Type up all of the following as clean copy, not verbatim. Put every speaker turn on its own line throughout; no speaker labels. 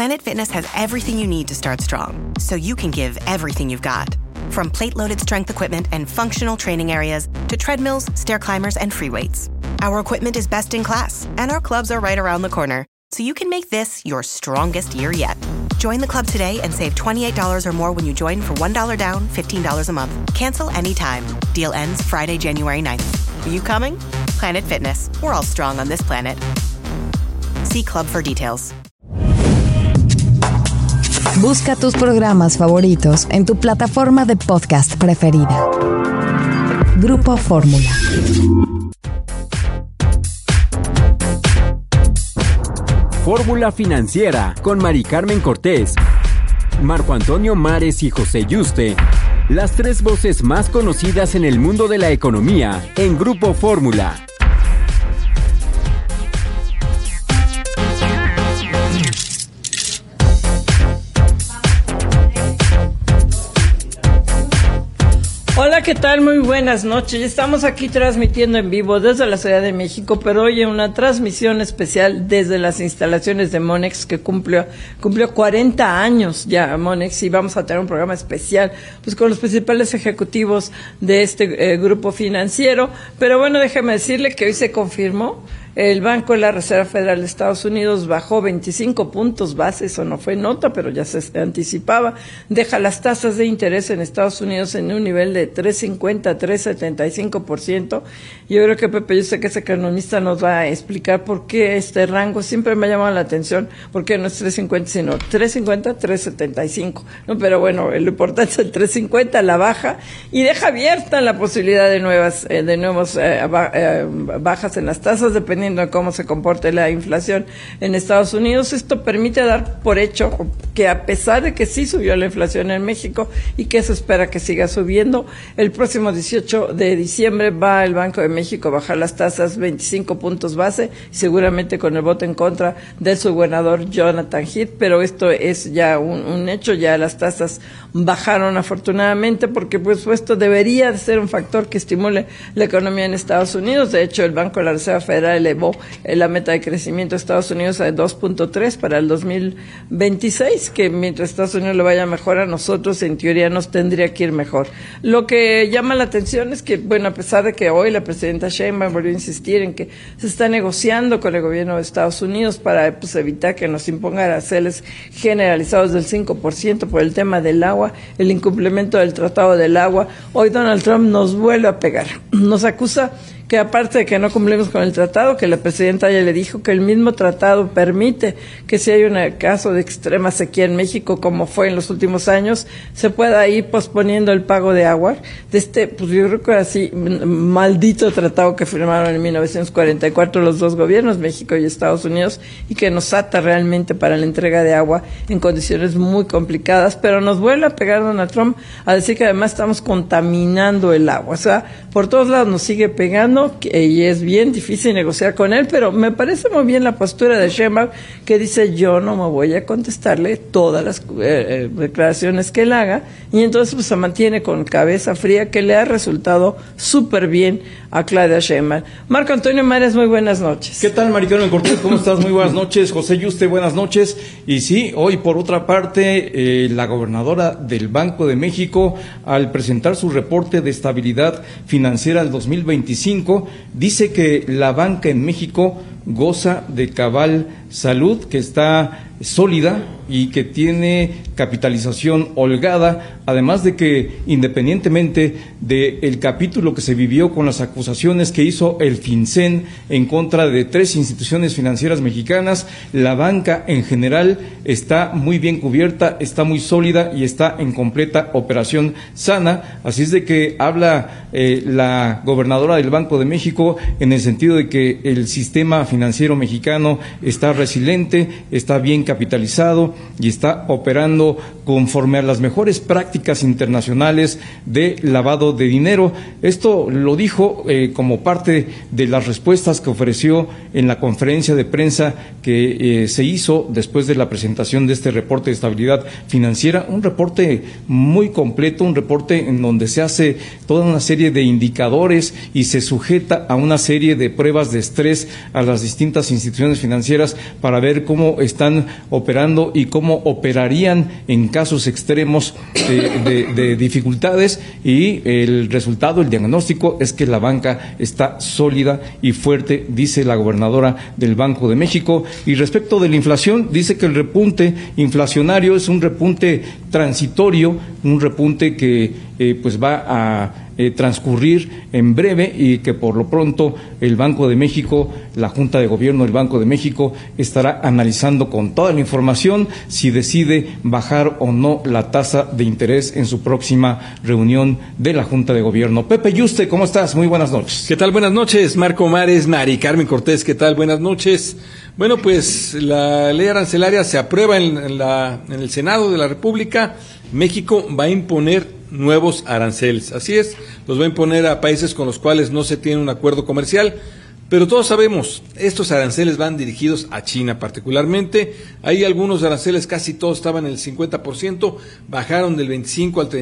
Planet Fitness has everything you need to start strong, so you can give everything you've got. From plate-loaded strength equipment and functional training areas to treadmills, stair climbers, and free weights. Our equipment is best in class, and our clubs are right around the corner, so you can make this your strongest year yet. Join the club today and save $28 or more when you join for $1 down, $15 a month. Cancel anytime. Deal ends Friday, January 9th. Are you coming? Planet Fitness. We're all strong on this planet. See club for details.
Busca tus programas favoritos en tu plataforma de podcast preferida. Grupo Fórmula.
Fórmula Financiera con Mari Carmen Cortés, Marco Antonio Mares y José Yuste, las tres voces más conocidas en el mundo de la economía en Grupo Fórmula.
Hola, ¿qué tal? Muy buenas noches. Estamos aquí transmitiendo en vivo desde la Ciudad de México, pero hoy en una transmisión especial desde las instalaciones de Monex, que cumplió 40 años ya Monex, y vamos a tener un programa especial pues con los principales ejecutivos de este grupo financiero. Pero bueno, déjeme decirle que hoy se confirmó. El Banco de la Reserva Federal de Estados Unidos bajó 25 puntos base, eso no fue nota, pero ya se anticipaba. Deja las tasas de interés en Estados Unidos en un nivel de 3.50, 3.75%. Yo creo que Pepe, yo sé que ese economista nos va a explicar por qué este rango siempre me ha llamado la atención, por qué no es 3.50, sino 3.50, 3.75. No, pero bueno, lo importante es el 3.50, la baja, y deja abierta la posibilidad de nuevas bajas en las tasas, dependiendo de cómo se comporte la inflación en Estados Unidos. Esto permite dar por hecho que, a pesar de que sí subió la inflación en México y que se espera que siga subiendo, el próximo 18 de diciembre va el Banco de México a bajar las tasas 25 puntos base, seguramente con el voto en contra del subgobernador Jonathan Heath, pero esto es ya un hecho. Ya las tasas bajaron afortunadamente, porque pues esto debería de ser un factor que estimule la economía en Estados Unidos. De hecho, el Banco de la Reserva Federal elevó la meta de crecimiento de Estados Unidos a 2.3 para el 2026, que mientras Estados Unidos le vaya mejor, a nosotros en teoría nos tendría que ir mejor. Lo que llama la atención es que, bueno, a pesar de que hoy la presidenta Sheinbaum volvió a insistir en que se está negociando con el gobierno de Estados Unidos para pues evitar que nos imponga aranceles generalizados del 5% por el tema del agua, el incumplimiento del Tratado del Agua, hoy Donald Trump nos vuelve a pegar. Nos acusa que, aparte de que no cumplimos con el tratado, que la presidenta ya le dijo que el mismo tratado permite que si hay un caso de extrema sequía en México, como fue en los últimos años, se pueda ir posponiendo el pago de agua de este, pues yo creo que así, maldito tratado que firmaron en 1944 los dos gobiernos, México y Estados Unidos, y que nos ata realmente para la entrega de agua en condiciones muy complicadas. Pero nos vuelve a pegar Donald Trump a decir que además estamos contaminando el agua. O sea, por todos lados nos sigue pegando, y es bien difícil negociar con él, pero me parece muy bien la postura de Sheinbaum, que dice: yo no me voy a contestarle todas las declaraciones que él haga, y entonces pues se mantiene con cabeza fría, que le ha resultado súper bien a Claudia Sheinbaum. Marco Antonio Mares, muy buenas noches.
¿Qué tal, Mari Carmen Cortés? ¿Cómo estás? Muy buenas noches. José Yuste, buenas noches. Y sí, hoy por otra parte, la gobernadora del Banco de México, al presentar su reporte de estabilidad financiera del 2025, dice que la banca en México goza de cabal salud, que está sólida y que tiene capitalización holgada, además de que, independientemente del capítulo que se vivió con las acusaciones que hizo el FinCEN en contra de 3 instituciones financieras mexicanas, la banca en general está muy bien cubierta, está muy sólida y está en completa operación sana. Así es de que habla la gobernadora del Banco de México en el sentido de que el sistema financiero mexicano está resiliente, está bien capitalizado y está operando conforme a las mejores prácticas internacionales de lavado de dinero. Esto lo dijo como parte de las respuestas que ofreció en la conferencia de prensa que se hizo después de la presentación de este reporte de estabilidad financiera, un reporte muy completo, un reporte en donde se hace toda una serie de indicadores y se sujeta a una serie de pruebas de estrés a las las distintas instituciones financieras para ver cómo están operando y cómo operarían en casos extremos de dificultades, y el resultado, el diagnóstico es que la banca está sólida y fuerte, dice la gobernadora del Banco de México. Y respecto de la inflación, dice que el repunte inflacionario es un repunte transitorio, un repunte que pues va a transcurrir en breve, y que por lo pronto el Banco de México, la Junta de Gobierno del Banco de México, estará analizando con toda la información si decide bajar o no la tasa de interés en su próxima reunión de la Junta de Gobierno. Pepe Yuste, ¿cómo estás? Muy buenas noches.
¿Qué tal? Buenas noches, Marco Mares, Mari Carmen Cortés, ¿qué tal? Buenas noches. Bueno, pues la ley arancelaria se aprueba en el Senado de la República. México va a imponer nuevos aranceles, así es, los va a imponer a países con los cuales no se tiene un acuerdo comercial, pero todos sabemos, estos aranceles van dirigidos a China particularmente. Hay algunos aranceles, casi todos estaban en el 50%, bajaron del 25% al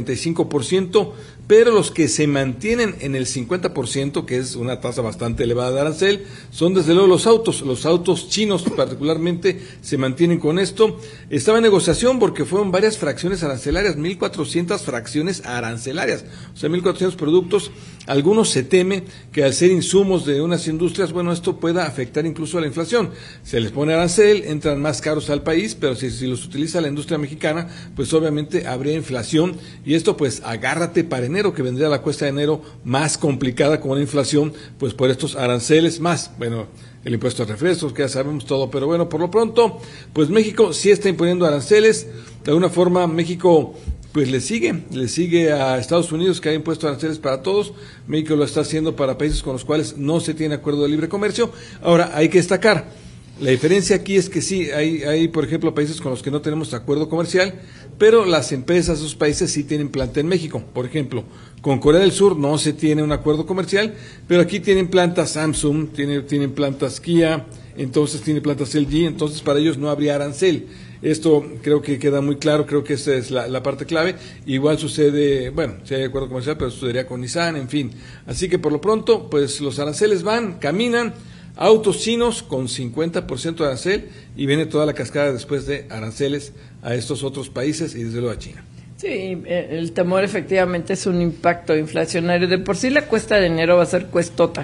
35%, pero los que se mantienen en el 50%, que es una tasa bastante elevada de arancel, son desde luego los autos chinos particularmente se mantienen con esto. Estaba en negociación porque fueron varias fracciones arancelarias, 1.400 fracciones arancelarias, o sea, 1.400 productos. Algunos se teme que al ser insumos de unas industrias, bueno, esto pueda afectar incluso a la inflación. Se les pone arancel, entran más caros al país, pero si los utiliza la industria mexicana, pues obviamente habría inflación, y esto pues agárrate para enero, que vendría la cuesta de enero más complicada con la inflación, pues por estos aranceles más, bueno, el impuesto a refrescos, que ya sabemos todo, pero bueno, por lo pronto, pues México sí está imponiendo aranceles. De alguna forma México pues le sigue a Estados Unidos, que ha impuesto aranceles para todos. México lo está haciendo para países con los cuales no se tiene acuerdo de libre comercio. Ahora, hay que destacar, la diferencia aquí es que sí, hay por ejemplo, países con los que no tenemos acuerdo comercial, pero las empresas de esos países sí tienen planta en México. Por ejemplo, con Corea del Sur no se tiene un acuerdo comercial, pero aquí tienen plantas Samsung, tienen plantas Kia, entonces tiene plantas LG, entonces para ellos no habría arancel. Esto creo que queda muy claro, creo que esta es la parte clave. Igual sucede, bueno, si hay acuerdo comercial, pero sucedería con Nissan, en fin. Así que por lo pronto, pues los aranceles caminan, autos chinos con 50% de arancel, y viene toda la cascada después de aranceles a estos otros países y desde luego a China.
Sí, el temor efectivamente es un impacto inflacionario. De por sí la cuesta de enero va a ser cuestota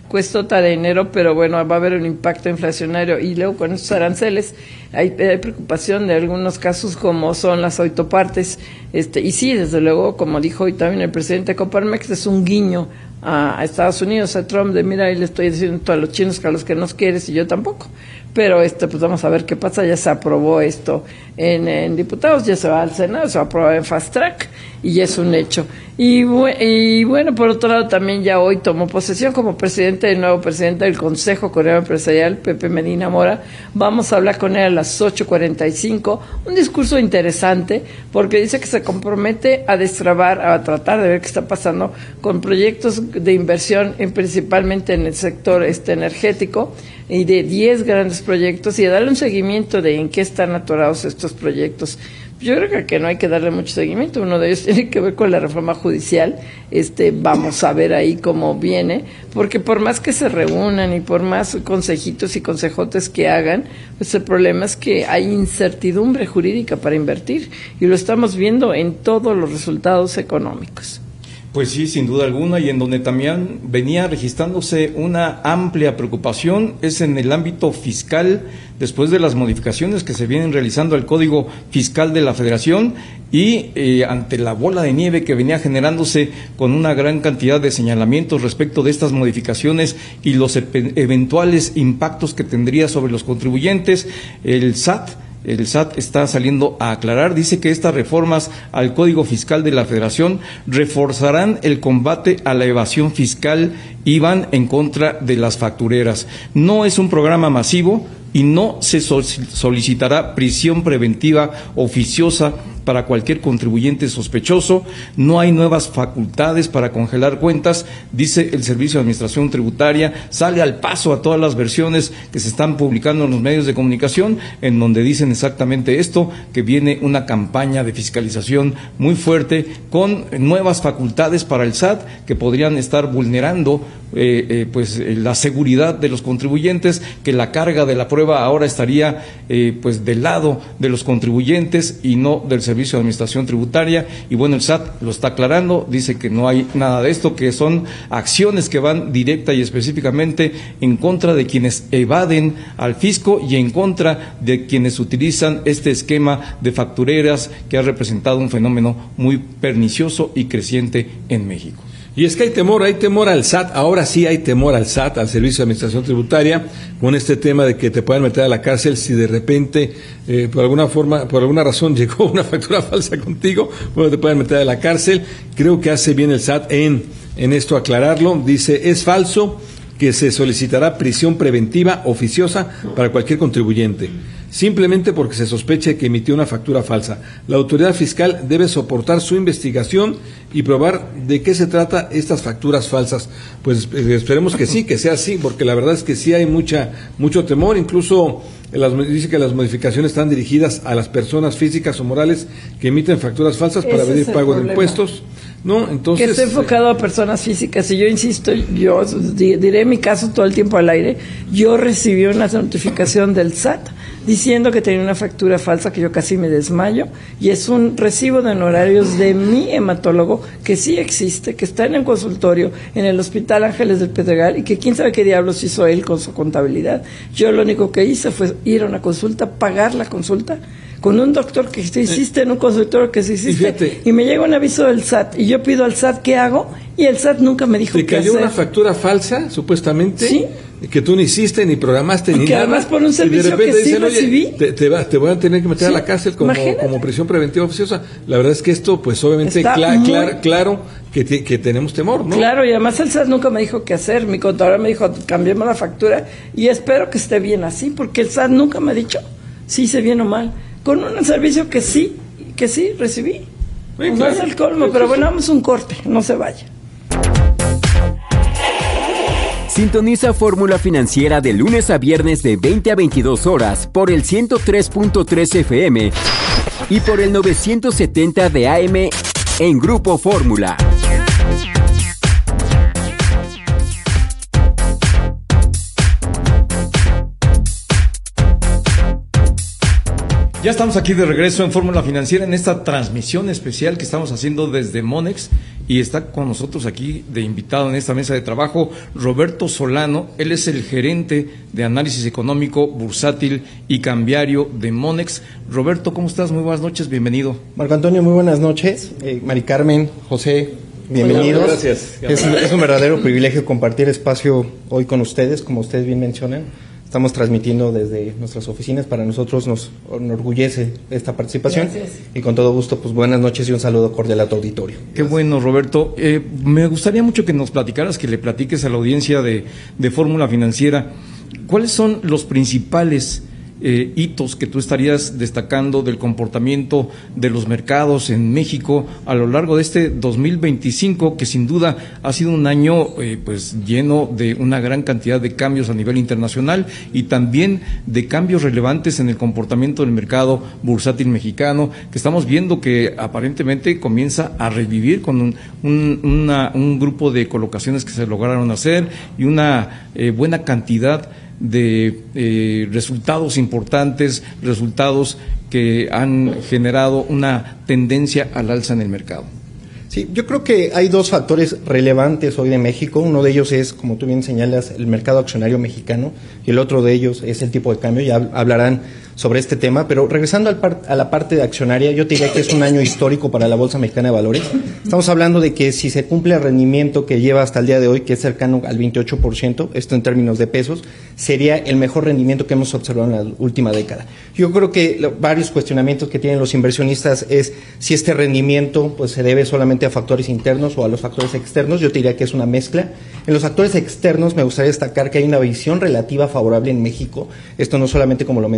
de enero, pero bueno, va a haber un impacto inflacionario, y luego con estos aranceles hay preocupación de algunos casos como son las autopartes, y sí, desde luego, como dijo hoy también el presidente de Coparmex, es un guiño a Estados Unidos, a Trump, de mira, ahí le estoy diciendo a los chinos que a los que nos quieres y yo tampoco. Pero pues vamos a ver qué pasa. Ya se aprobó esto en diputados, ya se va al Senado, se va a aprobar en fast track y ya es un hecho. Y bueno, por otro lado, también ya hoy tomó posesión como el nuevo presidente del Consejo Coreano Empresarial, Pepe Medina Mora. Vamos a hablar con él a las 8:45. Un discurso interesante porque dice que se compromete a destrabar, a tratar de ver qué está pasando con proyectos de inversión, principalmente en el sector energético, y de 10 grandes proyectos, y a darle un seguimiento de en qué están atorados estos proyectos. Yo creo que no hay que darle mucho seguimiento. Uno de ellos tiene que ver con la reforma judicial. Vamos a ver ahí cómo viene, porque por más que se reúnan y por más consejitos y consejotes que hagan, pues el problema es que hay incertidumbre jurídica para invertir, y lo estamos viendo en todos los resultados económicos.
Pues sí, sin duda alguna, y en donde también venía registrándose una amplia preocupación es en el ámbito fiscal, después de las modificaciones que se vienen realizando al Código Fiscal de la Federación, y ante la bola de nieve que venía generándose con una gran cantidad de señalamientos respecto de estas modificaciones y los eventuales impactos que tendría sobre los contribuyentes, el SAT está saliendo a aclarar. Dice que estas reformas al Código Fiscal de la Federación reforzarán el combate a la evasión fiscal y van en contra de las factureras. No es un programa masivo y no se solicitará prisión preventiva oficiosa para cualquier contribuyente sospechoso, no hay nuevas facultades para congelar cuentas, dice el Servicio de Administración Tributaria, sale al paso a todas las versiones que se están publicando en los medios de comunicación, en donde dicen exactamente esto, que viene una campaña de fiscalización muy fuerte con nuevas facultades para el SAT que podrían estar vulnerando la seguridad de los contribuyentes, que la carga de la prueba ahora estaría del lado de los contribuyentes y no del Servicio de Administración Tributaria. Y bueno, el SAT lo está aclarando, dice que no hay nada de esto, que son acciones que van directa y específicamente en contra de quienes evaden al fisco y en contra de quienes utilizan este esquema de factureras que ha representado un fenómeno muy pernicioso y creciente en México.
Y es que hay temor al SAT, ahora sí hay temor al SAT, al Servicio de Administración Tributaria, con este tema de que te puedan meter a la cárcel si de repente, por alguna razón llegó una factura falsa contigo, bueno, te pueden meter a la cárcel. Creo que hace bien el SAT en esto aclararlo. Dice, es falso que se solicitará prisión preventiva oficiosa para cualquier contribuyente, simplemente porque se sospeche que emitió una factura falsa. La autoridad fiscal debe soportar su investigación y probar de qué se trata estas facturas falsas. Pues esperemos que sí, que sea así, porque la verdad es que sí hay mucho temor. Incluso dice que las modificaciones están dirigidas a las personas físicas o morales que emiten facturas falsas para pedir pago de impuestos. No, entonces,
que esté enfocado a personas físicas. Y yo insisto, yo diré mi caso todo el tiempo al aire. Yo recibí una notificación del SAT diciendo que tenía una factura falsa, que yo casi me desmayo, y es un recibo de honorarios de mi hematólogo que sí existe, que está en el consultorio en el Hospital Ángeles del Pedregal, y que quién sabe qué diablos hizo él con su contabilidad. Yo lo único que hice fue ir a una consulta, pagar la consulta con un doctor que se hiciste en un consultorio que se hiciste, y me llega un aviso del SAT, y yo pido al SAT qué hago, y el SAT nunca me dijo qué hacer.
¿Te cayó una factura falsa, supuestamente?
Sí.
Que tú ni hiciste, ni programaste, ni nada.
Que además por un servicio que sí recibí.
Te voy a tener que meter a la cárcel como prisión preventiva oficiosa. La verdad es que esto, pues obviamente, claro que tenemos temor, ¿no?
Claro, y además el SAT nunca me dijo qué hacer. Mi contadora me dijo, cambiemos la factura, y espero que esté bien así, porque el SAT nunca me ha dicho si hice bien o mal. Con un servicio que sí recibí. Bueno, no es el colmo, pero bueno, vamos a un corte, no se vaya.
Sintoniza Fórmula Financiera de lunes a viernes de 20 a 22 horas por el 103.3 FM y por el 970 de AM en Grupo Fórmula.
Ya estamos aquí de regreso en Fórmula Financiera en esta transmisión especial que estamos haciendo desde Monex, y está con nosotros aquí de invitado en esta mesa de trabajo Roberto Solano. Él es el gerente de análisis económico, bursátil y cambiario de Monex. Roberto, ¿cómo estás? Muy buenas noches, bienvenido.
Marco Antonio, muy buenas noches. Mari Carmen, José, bienvenidos.
Hola, gracias.
Es un verdadero privilegio compartir espacio hoy con ustedes, como ustedes bien mencionan. Estamos transmitiendo desde nuestras oficinas. Para nosotros nos enorgullece esta participación.
Gracias.
Y con todo gusto, pues buenas noches y un saludo cordial a tu auditorio.
Qué bueno, Roberto. Me gustaría mucho que nos platicaras, que le platiques a la audiencia de Fórmula Financiera, ¿cuáles son los principales hitos que tú estarías destacando del comportamiento de los mercados en México a lo largo de este 2025, que sin duda ha sido un año lleno de una gran cantidad de cambios a nivel internacional y también de cambios relevantes en el comportamiento del mercado bursátil mexicano, que estamos viendo que aparentemente comienza a revivir con un grupo de colocaciones que se lograron hacer y una buena cantidad de resultados importantes, resultados que han generado una tendencia al alza en el mercado.
Sí, yo creo que hay dos factores relevantes hoy de México. Uno de ellos es, como tú bien señalas, el mercado accionario mexicano, y el otro de ellos es el tipo de cambio. Ya hablarán sobre este tema, pero regresando a la parte de accionaria, yo te diría que es un año histórico para la Bolsa Mexicana de Valores. Estamos hablando de que si se cumple el rendimiento que lleva hasta el día de hoy, que es cercano al 28%, esto en términos de pesos, sería el mejor rendimiento que hemos observado en la última década. Yo creo que varios cuestionamientos que tienen los inversionistas es si este rendimiento pues se debe solamente a factores internos o a los factores externos. Yo te diría que es una mezcla. En los factores externos me gustaría destacar que hay una visión relativa favorable en México. Esto no solamente, como lo mencionaba en la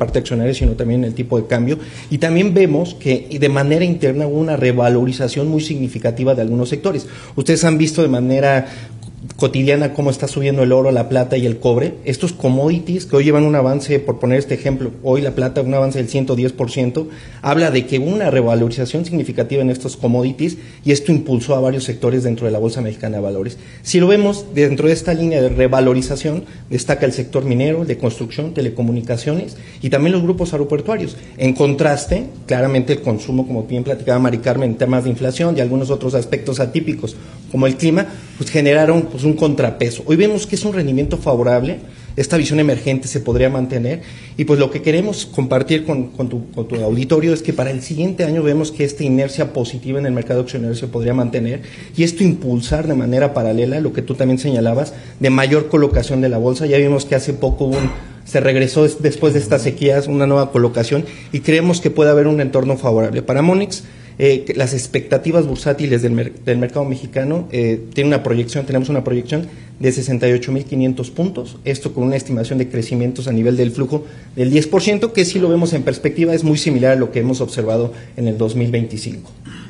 parte accionaria, sino también en el tipo de cambio. Y también vemos que de manera interna hubo una revalorización muy significativa de algunos sectores. Ustedes han visto de manera cotidiana cómo está subiendo el oro, la plata y el cobre. Estos commodities que hoy llevan un avance, por poner este ejemplo, hoy la plata un avance del 110%, habla de que hubo una revalorización significativa en estos commodities y esto impulsó a varios sectores dentro de la Bolsa Mexicana de Valores. Si lo vemos dentro de esta línea de revalorización, destaca el sector minero, de construcción, telecomunicaciones y también los grupos aeroportuarios. En contraste, claramente el consumo, como bien platicaba Mari Carmen, en temas de inflación y algunos otros aspectos atípicos como el clima, pues generaron pues un contrapeso. Hoy vemos que es un rendimiento favorable, esta visión emergente se podría mantener y pues lo que queremos compartir con tu auditorio es que para el siguiente año vemos que esta inercia positiva en el mercado accionario se podría mantener y esto impulsar de manera paralela lo que tú también señalabas de mayor colocación de la bolsa. Ya vimos que hace poco se regresó después de estas sequías una nueva colocación y creemos que puede haber un entorno favorable. Para Monex, las expectativas bursátiles del mercado mexicano tenemos una proyección de 68.500 puntos, esto con una estimación de crecimientos a nivel del flujo del 10%, que si lo vemos en perspectiva es muy similar a lo que hemos observado en el 2025.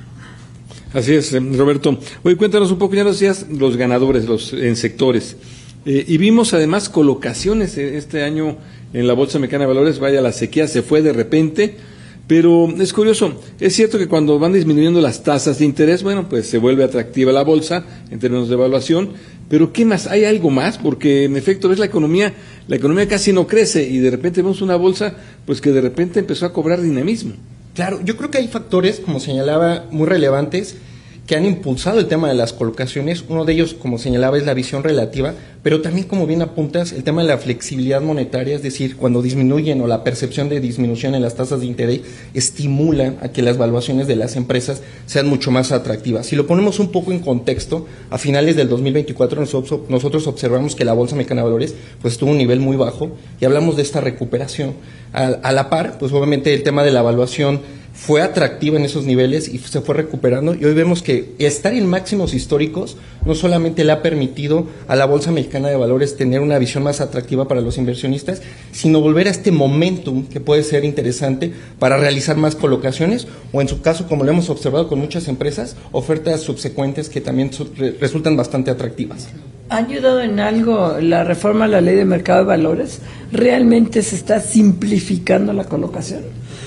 Así es, Roberto. Oye, cuéntanos un poco, ya nos decías los ganadores en sectores, y vimos además colocaciones este año en la Bolsa Mexicana de Valores. Vaya, la sequía se fue de repente. Pero es curioso, es cierto que cuando van disminuyendo las tasas de interés, bueno, pues se vuelve atractiva la bolsa en términos de evaluación, pero ¿qué más? ¿Hay algo más? Porque en efecto ves la economía casi no crece y de repente vemos una bolsa pues que de repente empezó a cobrar dinamismo.
Claro, yo creo que hay factores, como señalaba, muy relevantes que han impulsado el tema de las colocaciones. Uno de ellos, como señalaba, es la visión relativa, pero también, como bien apuntas, el tema de la flexibilidad monetaria, es decir, cuando disminuyen o la percepción de disminución en las tasas de interés estimula a que las valuaciones de las empresas sean mucho más atractivas. Si lo ponemos un poco en contexto, a finales del 2024 nosotros observamos que la Bolsa Mexicana de Valores pues tuvo un nivel muy bajo y hablamos de esta recuperación. A la par, pues obviamente el tema de la evaluación fue atractiva en esos niveles y se fue recuperando, y hoy vemos que estar en máximos históricos no solamente le ha permitido a la Bolsa Mexicana de Valores tener una visión más atractiva para los inversionistas, sino volver a este momentum que puede ser interesante para realizar más colocaciones o, en su caso, como lo hemos observado con muchas empresas, ofertas subsecuentes que también resultan bastante atractivas.
¿Ha ayudado en algo la reforma a la Ley de Mercado de Valores? ¿Realmente se está simplificando la colocación?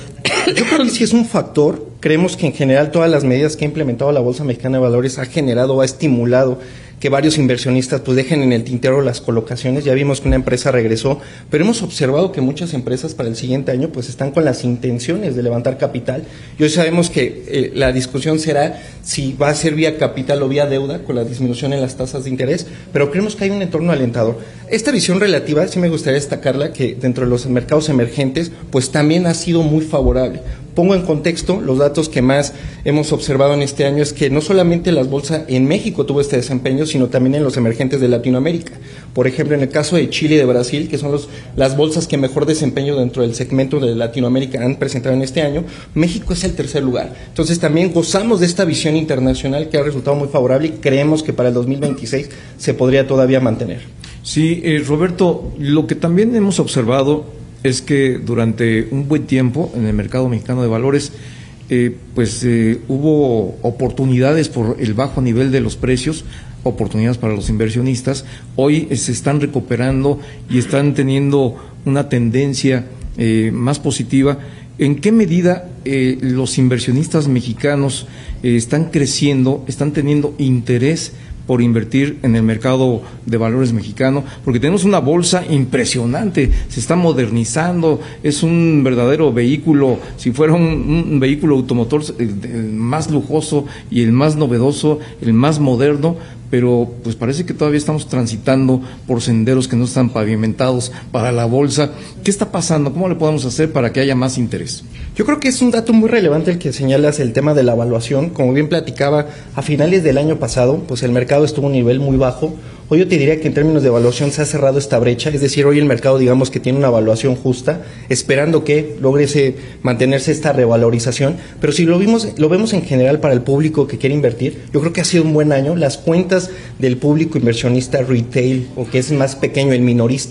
Yo creo que sí es un factor. Creemos que en general todas las medidas que ha implementado la Bolsa Mexicana de Valores ha estimulado que varios inversionistas pues dejen en el tintero las colocaciones. Ya vimos que una empresa regresó, pero hemos observado que muchas empresas para el siguiente año pues están con las intenciones de levantar capital, y hoy sabemos que la discusión será si va a ser vía capital o vía deuda con la disminución en las tasas de interés, pero creemos que hay un entorno alentador. Esta visión relativa sí me gustaría destacarla, que dentro de los mercados emergentes pues también ha sido muy favorable. Pongo en contexto los datos que más hemos observado en este año, es que no solamente la bolsa en México tuvo este desempeño, sino también en los emergentes de Latinoamérica. Por ejemplo, en el caso de Chile y de Brasil, que son las bolsas que mejor desempeño dentro del segmento de Latinoamérica han presentado en este año, México es el tercer lugar. Entonces también gozamos de esta visión internacional que ha resultado muy favorable y creemos que para el 2026 se podría todavía mantener.
Sí, Roberto, lo que también hemos observado es que durante un buen tiempo en el mercado mexicano de valores hubo oportunidades por el bajo nivel de los precios, oportunidades para los inversionistas. Hoy se están recuperando y están teniendo una tendencia más positiva. ¿En qué medida los inversionistas mexicanos están creciendo, están teniendo interés por invertir en el mercado de valores mexicano? Porque tenemos una bolsa impresionante, se está modernizando, es un verdadero vehículo, si fuera un vehículo automotor, el más lujoso y el más novedoso, el más moderno, pero pues parece que todavía estamos transitando por senderos que no están pavimentados para la bolsa. ¿Qué está pasando? ¿Cómo le podemos hacer para que haya más interés?
Yo creo que es un dato muy relevante el que señalas, el tema de la evaluación. Como bien platicaba, a finales del año pasado, pues el mercado estuvo a un nivel muy bajo. Hoy yo te diría que en términos de evaluación se ha cerrado esta brecha, es decir, hoy el mercado digamos que tiene una evaluación justa, esperando que logre mantenerse esta revalorización, pero si lo vemos en general para el público que quiere invertir, yo creo que ha sido un buen año. Las cuentas del público inversionista retail, o que es más pequeño, el minorista,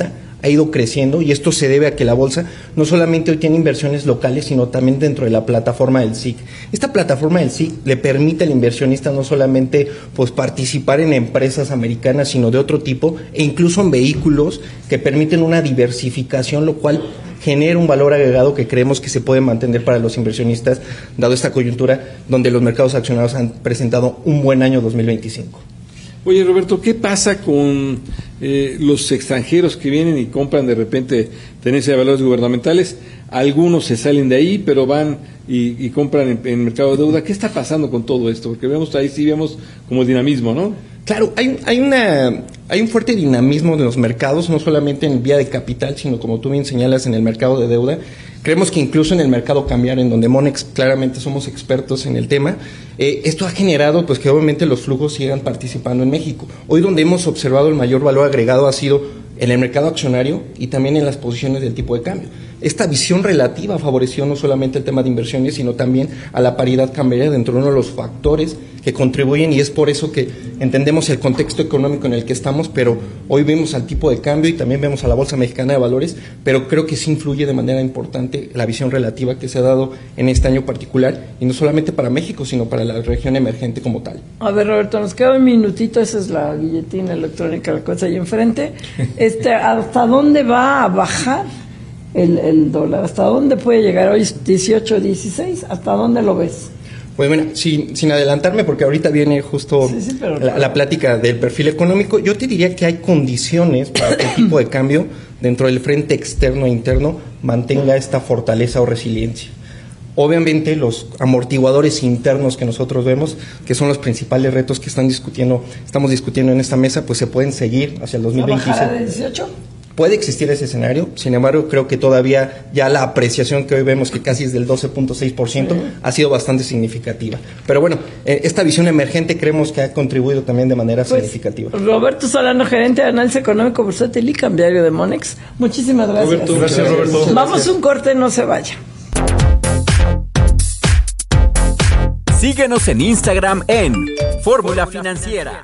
ha ido creciendo, y esto se debe a que la bolsa no solamente hoy tiene inversiones locales, sino también dentro de la plataforma del SIC. Esta plataforma del SIC le permite al inversionista no solamente pues participar en empresas americanas, sino de otro tipo, e incluso en vehículos que permiten una diversificación, lo cual genera un valor agregado que creemos que se puede mantener para los inversionistas, dado esta coyuntura donde los mercados accionarios han presentado un buen año 2025.
Oye, Roberto, ¿qué pasa con los extranjeros que vienen y compran de repente tenencia de valores gubernamentales? Algunos se salen de ahí, pero van y compran en mercado de deuda. ¿Qué está pasando con todo esto? Porque vemos ahí sí vemos como dinamismo, ¿no?
Claro, hay un fuerte dinamismo de los mercados, no solamente en vía de capital, sino como tú bien señalas, en el mercado de deuda. Creemos que incluso en el mercado cambiario, en donde Monex claramente somos expertos en el tema, esto ha generado pues que obviamente los flujos sigan participando en México. Hoy donde hemos observado el mayor valor agregado ha sido en el mercado accionario y también en las posiciones del tipo de cambio. Esta visión relativa favoreció no solamente el tema de inversiones, sino también a la paridad cambiaria dentro de uno de los factores que contribuyen, y es por eso que entendemos el contexto económico en el que estamos, pero hoy vemos al tipo de cambio y también vemos a la Bolsa Mexicana de Valores, pero creo que sí influye de manera importante la visión relativa que se ha dado en este año particular, y no solamente para México, sino para la región emergente como tal.
A ver, Roberto, nos queda un minutito, esa es la guillotina electrónica, la cosa ahí enfrente. ¿Hasta dónde va a bajar el dólar? ¿Hasta dónde puede llegar? Hoy es 18, 16, ¿hasta dónde lo ves?
Pues bueno, sin adelantarme, porque ahorita viene justo la plática del perfil económico, yo te diría que hay condiciones para que el tipo de cambio dentro del frente externo e interno mantenga esta fortaleza o resiliencia. Obviamente los amortiguadores internos que nosotros vemos, que son los principales retos que estamos discutiendo en esta mesa, pues se pueden seguir hacia el 2026.
¿Bajará de 18?
Puede existir ese escenario, sin embargo, creo que todavía ya la apreciación que hoy vemos, que casi es del 12.6%, ha sido bastante significativa. Pero bueno, esta visión emergente creemos que ha contribuido también de manera significativa.
Roberto Solano, gerente de análisis económico bursátil y cambiario de Monex. Muchísimas gracias.
Gracias, Roberto.
Vamos a un corte, no se vaya.
Síguenos en Instagram en Fórmula Financiera.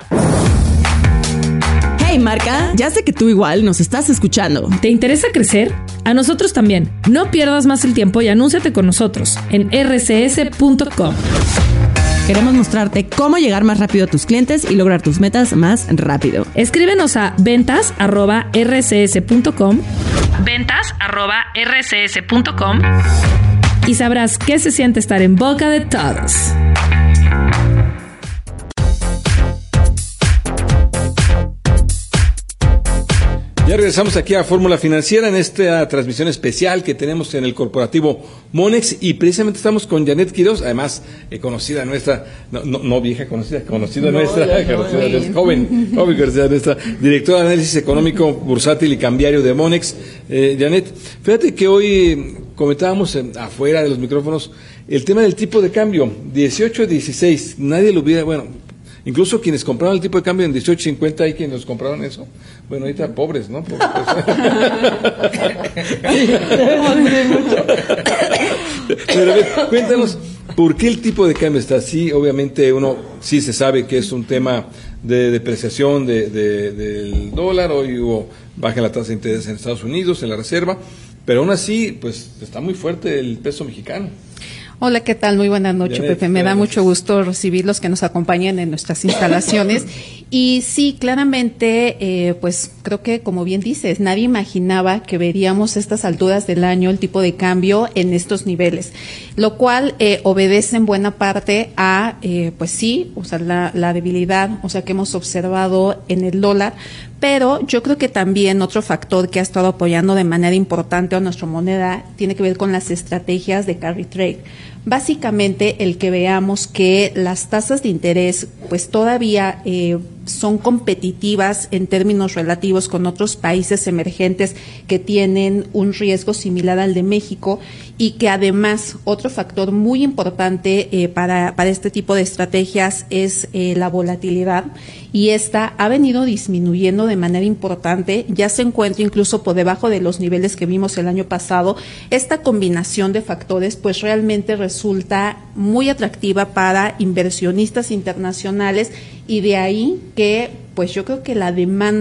Hey marca, ya sé que tú igual nos estás escuchando.
¿Te interesa crecer? A nosotros también. No pierdas más el tiempo y anúnciate con nosotros en rcs.com.
Queremos mostrarte cómo llegar más rápido a tus clientes y lograr tus metas más rápido.
Escríbenos a ventas@rcs.com ventas@rcs.com y sabrás qué se siente estar en boca de todos.
Ya regresamos aquí a Fórmula Financiera en esta transmisión especial que tenemos en el corporativo Monex, y precisamente estamos con Janet Quiroz, además conocida nuestra, no vieja conocida nuestra, joven conocida nuestra, directora de análisis económico, bursátil y cambiario de Monex. Janet, fíjate que hoy comentábamos afuera de los micrófonos el tema del tipo de cambio, 18-16, nadie lo hubiera, incluso quienes compraron el tipo de cambio en 18.50, hay quienes los compraron eso. Bueno, ahorita pobres, ¿no? Pero cuéntanos, ¿por qué el tipo de cambio está así? Obviamente uno sí se sabe que es un tema de depreciación del dólar. Hoy hubo baja la tasa de interés en Estados Unidos, en la reserva, pero aún así, pues está muy fuerte el peso mexicano.
Hola, ¿qué tal? Muy buenas noches, Pepe. Me da mucho gusto recibir los que nos acompañan en nuestras instalaciones. Y sí, claramente, pues creo que, como bien dices, nadie imaginaba que veríamos a estas alturas del año el tipo de cambio en estos niveles, lo cual obedece en buena parte a, pues sí, o sea, la debilidad, o sea, que hemos observado en el dólar. Pero yo creo que también otro factor que ha estado apoyando de manera importante a nuestra moneda tiene que ver con las estrategias de carry trade. Básicamente el que veamos que las tasas de interés pues todavía son competitivas en términos relativos con otros países emergentes que tienen un riesgo similar al de México, y que además otro factor muy importante para este tipo de estrategias es la volatilidad, y esta ha venido disminuyendo de manera importante, ya se encuentra incluso por debajo de los niveles que vimos el año pasado. Esta combinación de factores pues realmente resulta muy atractiva para inversionistas internacionales, y de ahí que pues yo creo que la demanda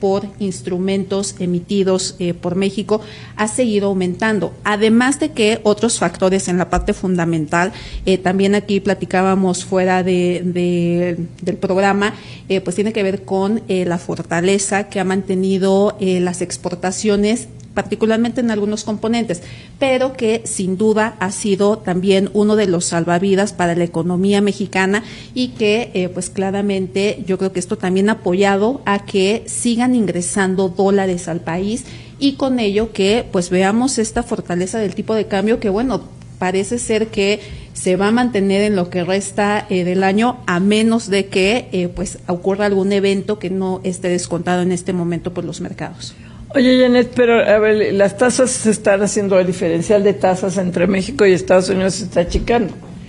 por instrumentos emitidos por México ha seguido aumentando. Además de que otros factores en la parte fundamental, también aquí platicábamos fuera del programa, pues tiene que ver con la fortaleza que ha mantenido las exportaciones, particularmente en algunos componentes, pero que sin duda ha sido también uno de los salvavidas para la economía mexicana y que pues claramente yo creo que esto también ha apoyado a que sigan ingresando dólares al país y con ello que pues veamos esta fortaleza del tipo de cambio que bueno, parece ser que se va a mantener en lo que resta del año, a menos de que pues ocurra algún evento que no esté descontado en este momento por los mercados.
Oye, Janet, pero a ver, las tasas se están haciendo, el diferencial de tasas entre México y Estados Unidos se está achicando.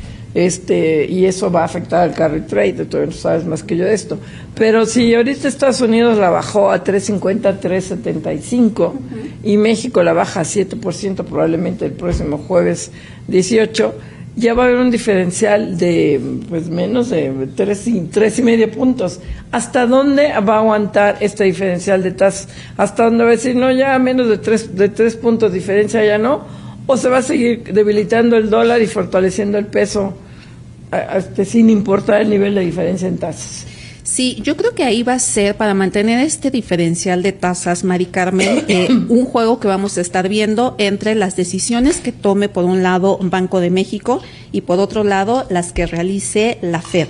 Y eso va a afectar al carry trade, tú sabes más que yo de esto. Pero si ahorita Estados Unidos la bajó a 3.50, 3.75 y México la baja a 7% probablemente el próximo jueves 18, ya va a haber un diferencial de pues menos de 3.5 puntos. ¿Hasta dónde va a aguantar este diferencial de tasas? ¿Hasta dónde va a decir, no, ya menos de 3 puntos de diferencia ya no? ¿O se va a seguir debilitando el dólar y fortaleciendo el peso sin importar el nivel de diferencia en tasas?
Sí, yo creo que ahí va a ser, para mantener este diferencial de tasas, Mari Carmen, un juego que vamos a estar viendo entre las decisiones que tome, por un lado, Banco de México y, por otro lado, las que realice la FED.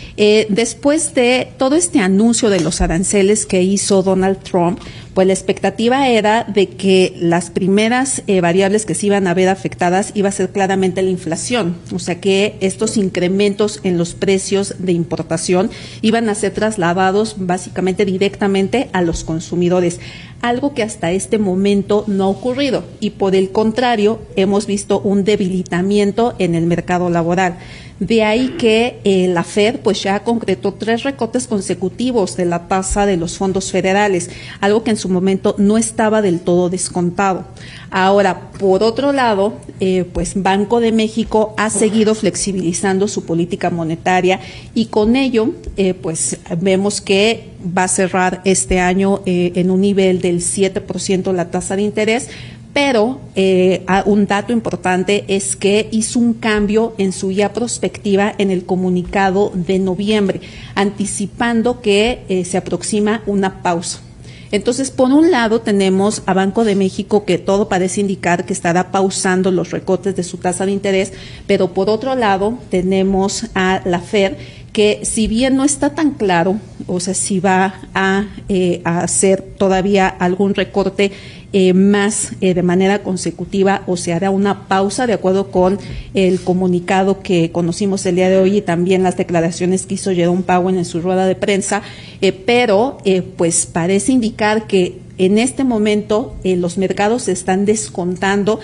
Después de todo este anuncio de los aranceles que hizo Donald Trump, pues la expectativa era de que las primeras variables que se iban a ver afectadas iba a ser claramente la inflación, o sea que estos incrementos en los precios de importación iban a ser trasladados básicamente directamente a los consumidores, algo que hasta este momento no ha ocurrido y por el contrario hemos visto un debilitamiento en el mercado laboral. De ahí que la FED pues ya concretó 3 recortes consecutivos de la tasa de los fondos federales, algo que en su momento no estaba del todo descontado. Ahora, por otro lado, pues Banco de México ha seguido flexibilizando su política monetaria y con ello pues vemos que va a cerrar este año en un nivel del 7% la tasa de interés. Pero un dato importante es que hizo un cambio en su guía prospectiva en el comunicado de noviembre, anticipando que se aproxima una pausa. Entonces, por un lado tenemos a Banco de México que todo parece indicar que estará pausando los recortes de su tasa de interés, pero por otro lado tenemos a la FED que si bien no está tan claro, o sea, si va a hacer todavía algún recorte más de manera consecutiva o se hará una pausa de acuerdo con el comunicado que conocimos el día de hoy y también las declaraciones que hizo Jerome Powell en su rueda de prensa, pero pues parece indicar que en este momento los mercados se están descontando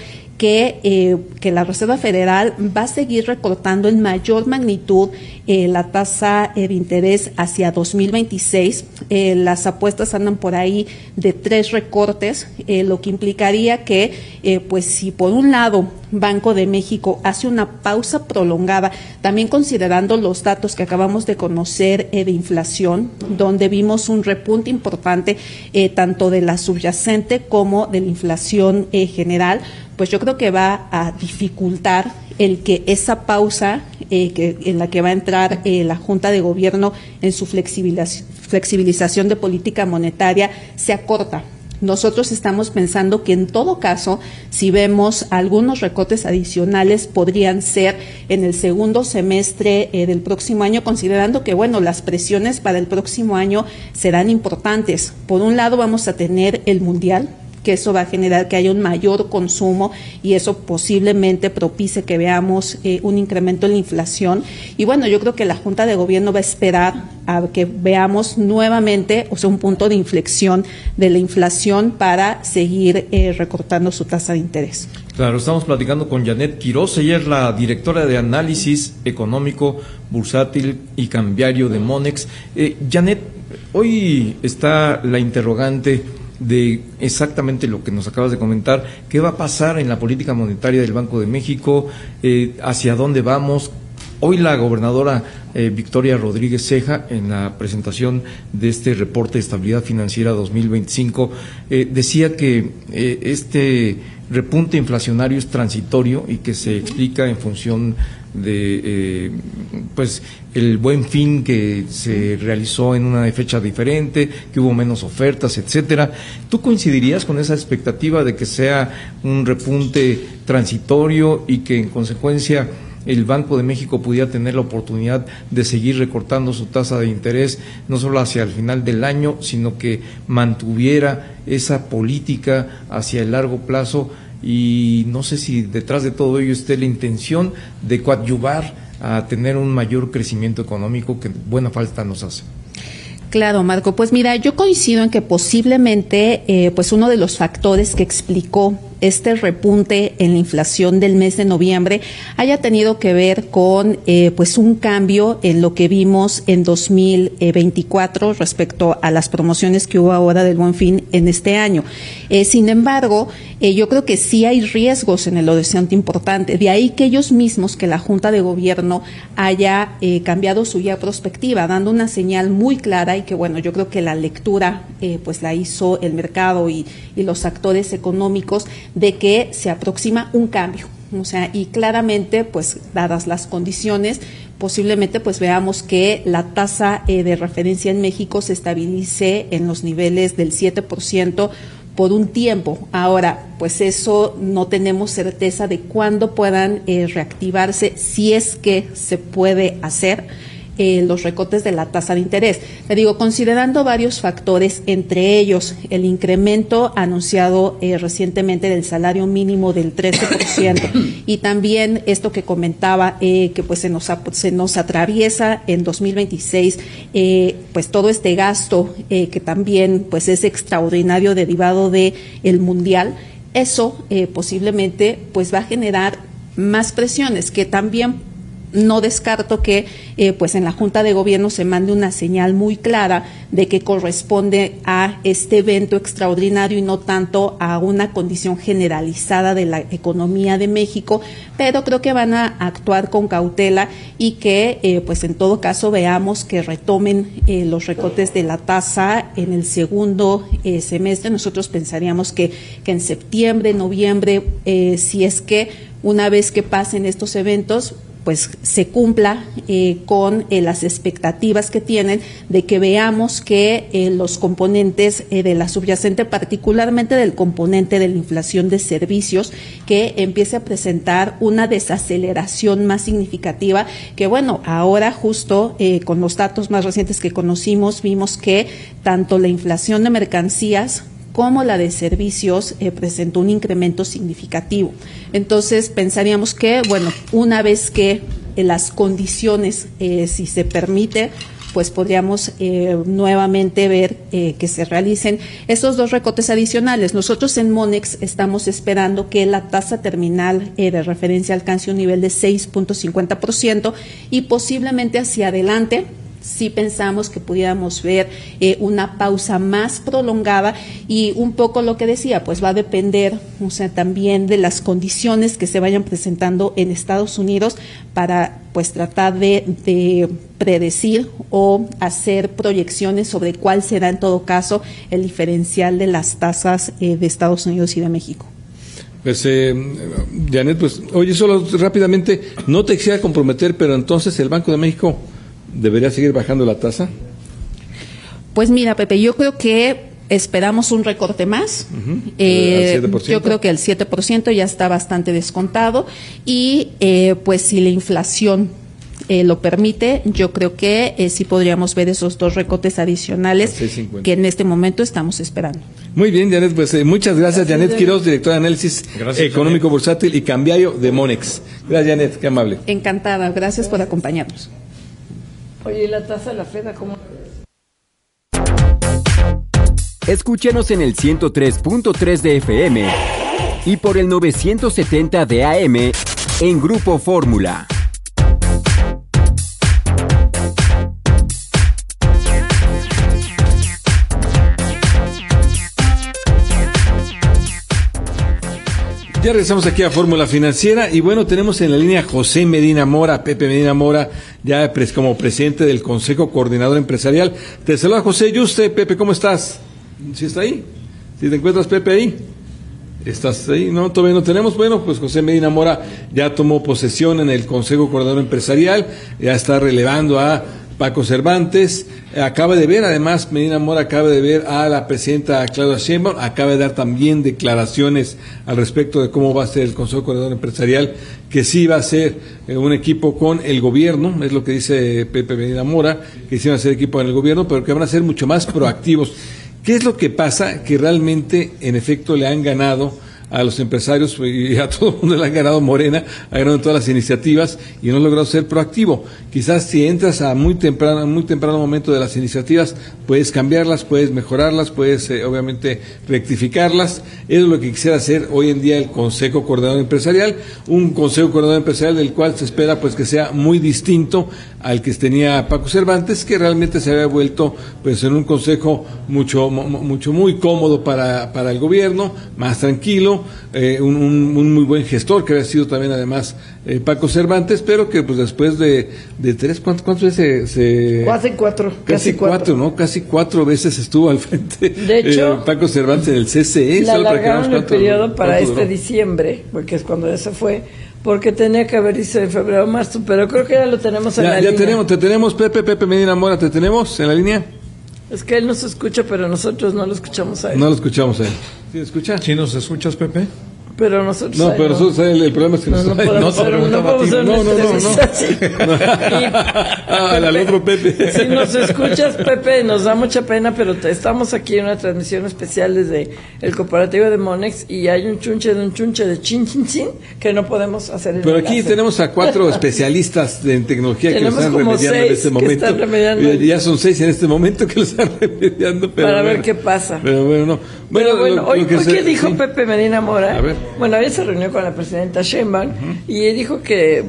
que la Reserva Federal va a seguir recortando en mayor magnitud la tasa de interés hacia 2026. Las apuestas andan por ahí de 3 recortes, lo que implicaría que, pues si por un lado Banco de México hace una pausa prolongada, también considerando los datos que acabamos de conocer de inflación, donde vimos un repunte importante tanto de la subyacente como de la inflación general, pues yo creo que va a dificultar el que esa pausa en la que va a entrar la Junta de Gobierno en su flexibilización de política monetaria sea corta. Nosotros estamos pensando que en todo caso, si vemos algunos recortes adicionales, podrían ser en el segundo semestre del próximo año, considerando que, bueno, las presiones para el próximo año serán importantes. Por un lado vamos a tener el Mundial, que eso va a generar que haya un mayor consumo y eso posiblemente propicie que veamos un incremento en la inflación. Y bueno, yo creo que la Junta de Gobierno va a esperar a que veamos nuevamente, o sea, un punto de inflexión de la inflación para seguir recortando su tasa de interés.
Claro, estamos platicando con Janet Quiroz, ella es la directora de análisis económico, bursátil y cambiario de Monex. Janet, hoy está la interrogante de exactamente lo que nos acabas de comentar, qué va a pasar en la política monetaria del Banco de México, hacia dónde vamos. Hoy la gobernadora Victoria Rodríguez Ceja en la presentación de este reporte de estabilidad financiera 2025, decía que este repunte inflacionario es transitorio y que se explica en función de pues el Buen Fin que se realizó en una fecha diferente, que hubo menos ofertas, etcétera. ¿Tú coincidirías con esa expectativa de que sea un repunte transitorio y que en consecuencia el Banco de México pudiera tener la oportunidad de seguir recortando su tasa de interés, no solo hacia el final del año, sino que mantuviera esa política hacia el largo plazo? Y no sé si detrás de todo ello esté la intención de coadyuvar a tener un mayor crecimiento económico que buena falta nos hace.
Claro, Marco. Pues mira, yo coincido en que posiblemente pues uno de los factores que explicó este repunte en la inflación del mes de noviembre haya tenido que ver con pues un cambio en lo que vimos en 2024 respecto a las promociones que hubo ahora del Buen Fin en este año. Sin embargo, yo creo que sí hay riesgos en el horizonte importante. De ahí que ellos mismos, que la Junta de Gobierno haya cambiado su guía prospectiva, dando una señal muy clara y que bueno, yo creo que la lectura pues la hizo el mercado y los actores económicos de que se aproxima un cambio, o sea, y claramente, pues, dadas las condiciones, posiblemente, pues, veamos que la tasa de referencia en México se estabilice en los niveles del 7% por un tiempo. Ahora, pues eso no tenemos certeza de cuándo puedan reactivarse, si es que se puede hacer los recortes de la tasa de interés. Te digo, considerando varios factores, entre ellos el incremento anunciado recientemente del salario mínimo del 13% y también esto que comentaba, que pues se nos atraviesa en 2026, pues todo este gasto que también pues es extraordinario derivado de el mundial. Eso posiblemente pues va a generar más presiones que también no descarto que pues en la Junta de Gobierno se mande una señal muy clara de que corresponde a este evento extraordinario y no tanto a una condición generalizada de la economía de México, pero creo que van a actuar con cautela y que pues en todo caso veamos que retomen los recortes de la tasa en el segundo semestre. Nosotros pensaríamos que en septiembre, noviembre, si es que una vez que pasen estos eventos, pues se cumpla con las expectativas que tienen de que veamos que los componentes de la subyacente, particularmente del componente de la inflación de servicios, que empiece a presentar una desaceleración más significativa, que bueno, ahora justo con los datos más recientes que conocimos, vimos que tanto la inflación de mercancías como la de servicios presentó un incremento significativo. Entonces, pensaríamos que, bueno, una vez que las condiciones, si se permite, pues podríamos nuevamente ver que se realicen estos dos recortes adicionales. Nosotros en Monex estamos esperando que la tasa terminal de referencia alcance un nivel de 6.50% y posiblemente hacia adelante sí pensamos que pudiéramos ver una pausa más prolongada y un poco lo que decía, pues va a depender, o sea, también de las condiciones que se vayan presentando en Estados Unidos para pues tratar de predecir o hacer proyecciones sobre cuál será en todo caso el diferencial de las tasas de Estados Unidos y de México.
Pues, Janet, pues, oye, solo rápidamente, no te quisiera comprometer, pero entonces el Banco de México ¿debería seguir bajando la tasa?
Pues mira, Pepe, yo creo que esperamos un recorte más. Yo creo que el 7% ya está bastante descontado y pues si la inflación lo permite, yo creo que sí podríamos ver esos dos recortes adicionales que en este momento estamos esperando.
Muy bien, Janet, pues muchas gracias, Janet Quiroz, directora de análisis económico bursátil y cambiario de Monex. Gracias, Janet, qué amable.
Encantada, gracias por acompañarnos.
Oye, ¿y la tasa de la Fed cómo?
Escúchenos en el 103.3 de FM y por el 970 de AM en Grupo Fórmula.
Ya regresamos aquí a Fórmula Financiera y bueno, tenemos en la línea a José Medina Mora, Pepe Medina Mora, ya como presidente del Consejo Coordinador Empresarial. Te saluda José Yuste. Pepe, ¿cómo estás? ¿Sí está ahí? ¿Sí te encuentras, Pepe, ahí? ¿Estás ahí? No, todavía no tenemos. Bueno, pues José Medina Mora ya tomó posesión en el Consejo Coordinador Empresarial, ya está relevando a Paco Cervantes. Acaba de ver, además, Medina Mora acaba de ver a la presidenta Claudia Sheinbaum, acaba de dar también declaraciones al respecto de cómo va a ser el Consejo Coordinador Empresarial, que sí va a ser un equipo con el gobierno, es lo que dice Pepe Medina Mora, que sí van a ser equipo con el gobierno, pero que van a ser mucho más proactivos. ¿Qué es lo que pasa? Que realmente, en efecto, le han ganado a los empresarios y a todo el mundo, le han ganado Morena, ha ganado en todas las iniciativas y no ha logrado ser proactivo. Quizás si entras a muy temprano momento de las iniciativas, puedes cambiarlas, puedes mejorarlas, puedes obviamente rectificarlas. Es lo que quisiera hacer hoy en día el Consejo Coordinador Empresarial, un Consejo Coordinador Empresarial del cual se espera pues que sea muy distinto al que tenía Paco Cervantes, que realmente se había vuelto pues en un consejo muy cómodo para el gobierno, más tranquilo, un muy buen gestor que había sido también además Paco Cervantes, pero que pues después de tres, ¿cuántas veces casi cuatro, ¿no? Casi 4 veces estuvo al frente
de hecho,
Paco Cervantes en el CCE.
Le alargaron el periodo para diciembre, porque es cuando ya se fue, porque tenía que haber dicho en febrero o marzo, pero creo que ya lo tenemos en la línea.
Te tenemos, Pepe Medina Mora, ¿te tenemos en la línea?
Es que él nos escucha, pero nosotros no lo escuchamos a él.
No lo escuchamos a él. ¿Sí escucha?
¿Sí nos escuchas, Pepe?
Pero nosotros
no, pero nosotros el problema es que
no podemos
al otro Pepe.
Si nos escuchas, Pepe, nos da mucha pena, pero estamos aquí en una transmisión especial desde el cooperativo de Monex y hay un chunche de chin que no podemos hacer el
pero
enlace.
Aquí tenemos a 4 especialistas en tecnología que lo están remediando en este momento. Ya son 6 en este momento que lo están remediando, pero
para ver qué pasa.
Pero bueno,
hoy ¿qué dijo Pepe Medina Mora?
A ver.
Bueno, ayer se reunió con la presidenta Sheinbaum y dijo que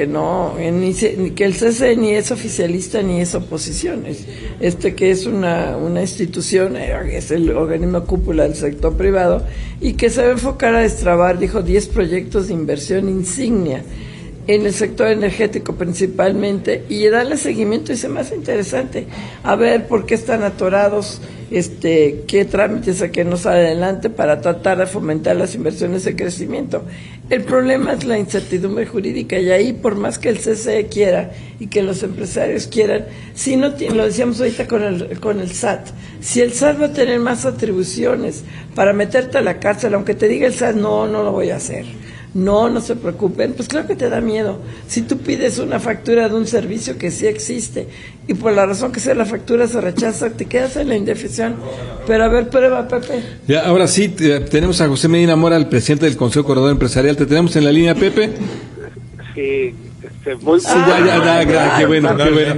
que el CCE ni es oficialista ni es oposición, que es una institución, es el organismo cúpula del sector privado y que se va a enfocar a destrabar, dijo, 10 proyectos de inversión insignia en el sector energético principalmente y darle seguimiento. Y se me hace interesante a ver por qué están atorados, qué trámites a que no sale adelante para tratar de fomentar las inversiones de crecimiento. El problema es la incertidumbre jurídica y ahí, por más que el CCE quiera y que los empresarios quieran, si no lo decíamos ahorita con el SAT, si el SAT va a tener más atribuciones para meterte a la cárcel, aunque te diga el SAT, no lo voy a hacer. No se preocupen, pues claro que te da miedo. Si tú pides una factura de un servicio que sí existe y por la razón que sea la factura se rechaza, te quedas en la indefensión. Pero a ver, prueba, Pepe.
Ya, ahora sí, tenemos a José Medina Mora, el presidente del Consejo Coordinador Empresarial. ¿Te tenemos en la línea, Pepe?
Sí. Muy
sí, ya, qué bueno.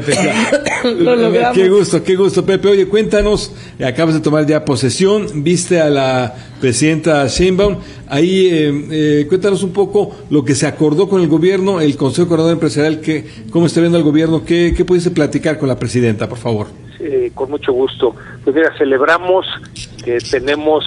Lo logramos.
Qué gusto, Pepe. Oye, cuéntanos, acabas de tomar ya posesión, viste a la presidenta Sheinbaum, ahí cuéntanos un poco lo que se acordó con el gobierno, el Consejo Coordinador Empresarial, cómo está viendo el gobierno, qué pudiste platicar con la presidenta, por favor.
Sí, con mucho gusto. Pues mira, celebramos que tenemos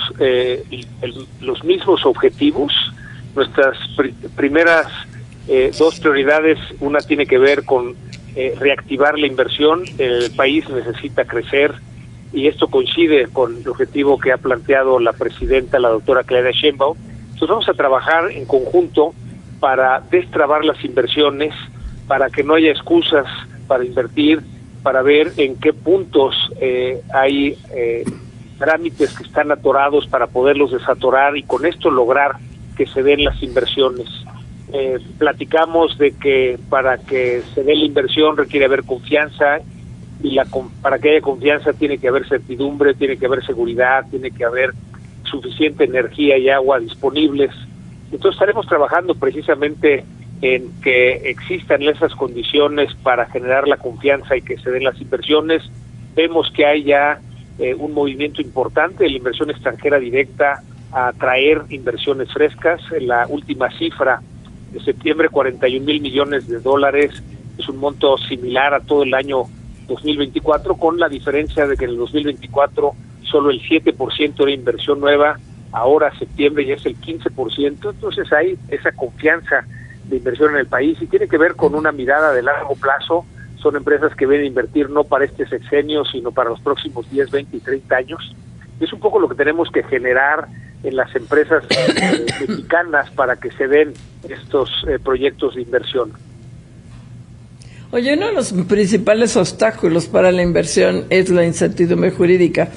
los mismos objetivos, nuestras primeras 2 prioridades. Una tiene que ver con reactivar la inversión. El país necesita crecer y esto coincide con el objetivo que ha planteado la presidenta, la doctora Claudia Sheinbaum. Entonces vamos a trabajar en conjunto para destrabar las inversiones, para que no haya excusas para invertir, para ver en qué puntos hay trámites que están atorados para poderlos desatorar y con esto lograr que se den las inversiones. Platicamos de que para que se dé la inversión requiere haber confianza y para que haya confianza tiene que haber certidumbre, tiene que haber seguridad, tiene que haber suficiente energía y agua disponibles. Entonces estaremos trabajando precisamente en que existan esas condiciones para generar la confianza y que se den las inversiones. Vemos que hay ya un movimiento importante de la inversión extranjera directa a atraer inversiones frescas. La última cifra de septiembre, $41,000 millones, es un monto similar a todo el año 2024, con la diferencia de que en el 2024 solo el 7% era inversión nueva, ahora septiembre ya es el 15%, entonces hay esa confianza de inversión en el país y tiene que ver con una mirada de largo plazo. Son empresas que vienen a invertir no para este sexenio, sino para los próximos 10, 20 y 30 años. Y es un poco lo que tenemos que generar en las empresas mexicanas para que se den estos proyectos de inversión.
Oye, uno de los principales obstáculos para la inversión es la incertidumbre jurídica.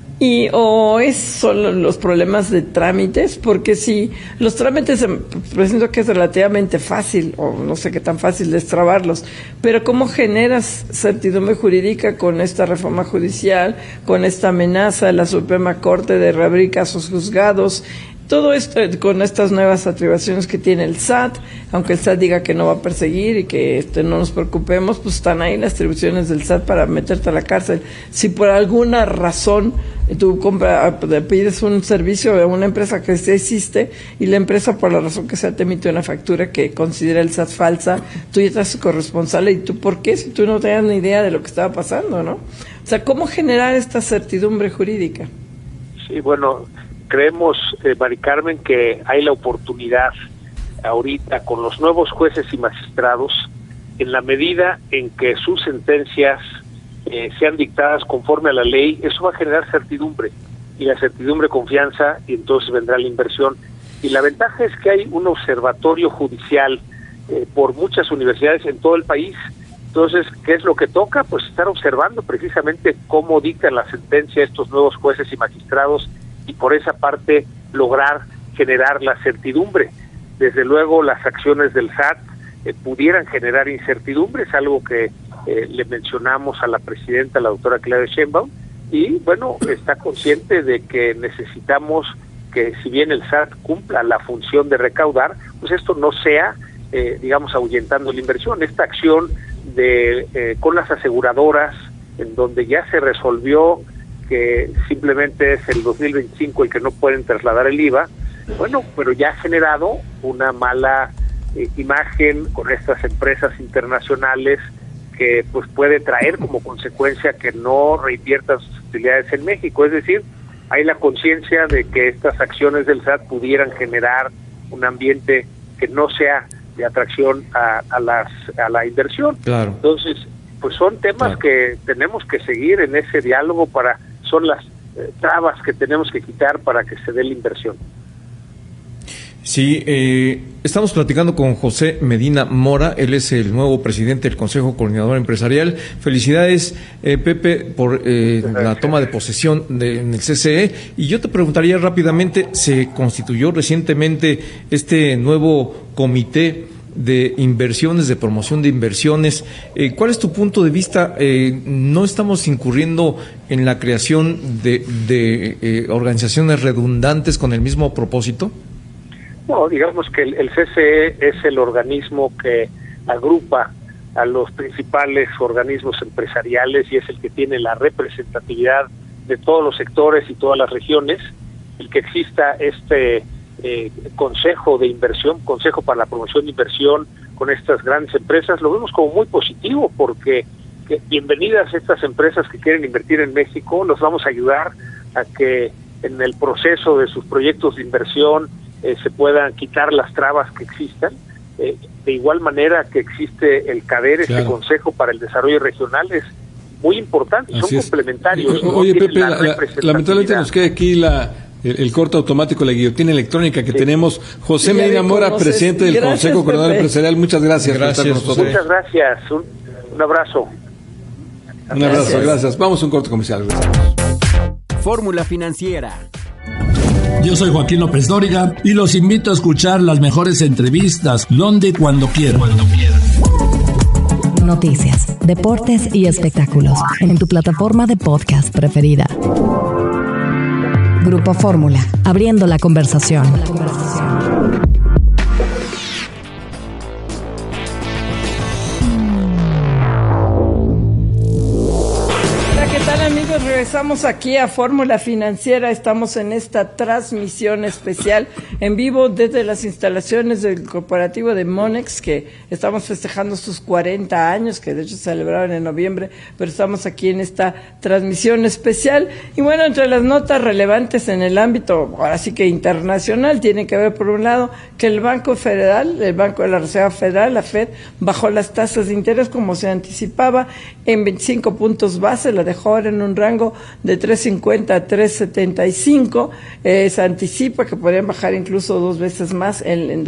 Son los problemas de trámites, porque si los trámites presento que es relativamente fácil, o no sé qué tan fácil destrabarlos, pero ¿cómo generas certidumbre jurídica con esta reforma judicial, con esta amenaza de la Suprema Corte de reabrir casos juzgados? Todo esto con estas nuevas atribuciones que tiene el SAT, aunque el SAT diga que no va a perseguir y que no nos preocupemos, pues están ahí las atribuciones del SAT para meterte a la cárcel. Si por alguna razón tú pides un servicio de una empresa que sí existe y la empresa por la razón que sea te emite una factura que considera el SAT falsa, tú ya estás corresponsable. ¿Y tú por qué? Si tú no tenías ni idea de lo que estaba pasando, ¿no? O sea, ¿cómo generar esta certidumbre jurídica?
Sí, bueno, creemos, Mari Carmen, que hay la oportunidad ahorita con los nuevos jueces y magistrados, en la medida en que sus sentencias sean dictadas conforme a la ley, eso va a generar certidumbre, y la certidumbre confianza, y entonces vendrá la inversión. Y la ventaja es que hay un observatorio judicial por muchas universidades en todo el país. Entonces, ¿qué es lo que toca? Pues estar observando precisamente cómo dictan la sentencia estos nuevos jueces y magistrados, y por esa parte lograr generar la certidumbre. Desde luego las acciones del SAT pudieran generar incertidumbre, es algo que le mencionamos a la presidenta, la doctora Claudia Sheinbaum, y bueno, está consciente de que necesitamos que, si bien el SAT cumpla la función de recaudar, pues esto no sea, digamos, ahuyentando la inversión. Esta acción con las aseguradoras, en donde ya se resolvió que simplemente es el 2025 el que no pueden trasladar el IVA, bueno, pero ya ha generado una mala imagen con estas empresas internacionales que pues puede traer como consecuencia que no reinviertan sus utilidades en México. Es decir, hay la conciencia de que estas acciones del SAT pudieran generar un ambiente que no sea de atracción a la inversión.
Claro.
Entonces, pues son temas que tenemos que seguir en ese diálogo son las trabas que tenemos que quitar para que se dé la inversión.
Sí, estamos platicando con José Medina Mora, él es el nuevo presidente del Consejo Coordinador Empresarial. Felicidades, Pepe, por la toma de posesión en el CCE. Y yo te preguntaría rápidamente, se constituyó recientemente este nuevo comité de inversiones, de promoción de inversiones. ¿Cuál es tu punto de vista? ¿No estamos incurriendo en la creación de organizaciones redundantes con el mismo propósito?
No, digamos que el CCE es el organismo que agrupa a los principales organismos empresariales y es el que tiene la representatividad de todos los sectores y todas las regiones. El que exista este consejo de inversión, consejo para la promoción de inversión con estas grandes empresas, lo vemos como muy positivo, porque bienvenidas estas empresas que quieren invertir en México, los vamos a ayudar a que en el proceso de sus proyectos de inversión se puedan quitar las trabas que existan. De igual manera que existe el CADER, este Consejo para el Desarrollo Regional, es muy importante, son complementarios.
Oye, Pepe, lamentablemente nos queda aquí el corte automático, la guillotina electrónica que tenemos. José Medina Mora, presidente del Consejo Coordinador Empresarial, muchas gracias por estar con nosotros.
Muchas gracias, un abrazo.
Un abrazo, gracias. Vamos a un corte comercial.
Fórmula Financiera.
Yo soy Joaquín López Dóriga y los invito a escuchar las mejores entrevistas donde, cuando quieran.
Noticias, deportes y espectáculos en tu plataforma de podcast preferida. Grupo Fórmula, abriendo la conversación.
pues regresamos aquí a Fórmula Financiera. Estamos en esta transmisión especial en vivo desde las instalaciones del corporativo de Monex, que estamos festejando sus 40 años, que de hecho se celebraron en noviembre, pero estamos aquí en esta transmisión especial. Y bueno, entre las notas relevantes en el ámbito, ahora sí que internacional, tiene que ver por un lado que el Banco Federal, el Banco de la Reserva Federal, la FED, bajó las tasas de interés como se anticipaba en 25 puntos base, la dejó ahora en un rango de 3.50 a 3.75, se anticipa que podrían bajar incluso 2 veces más en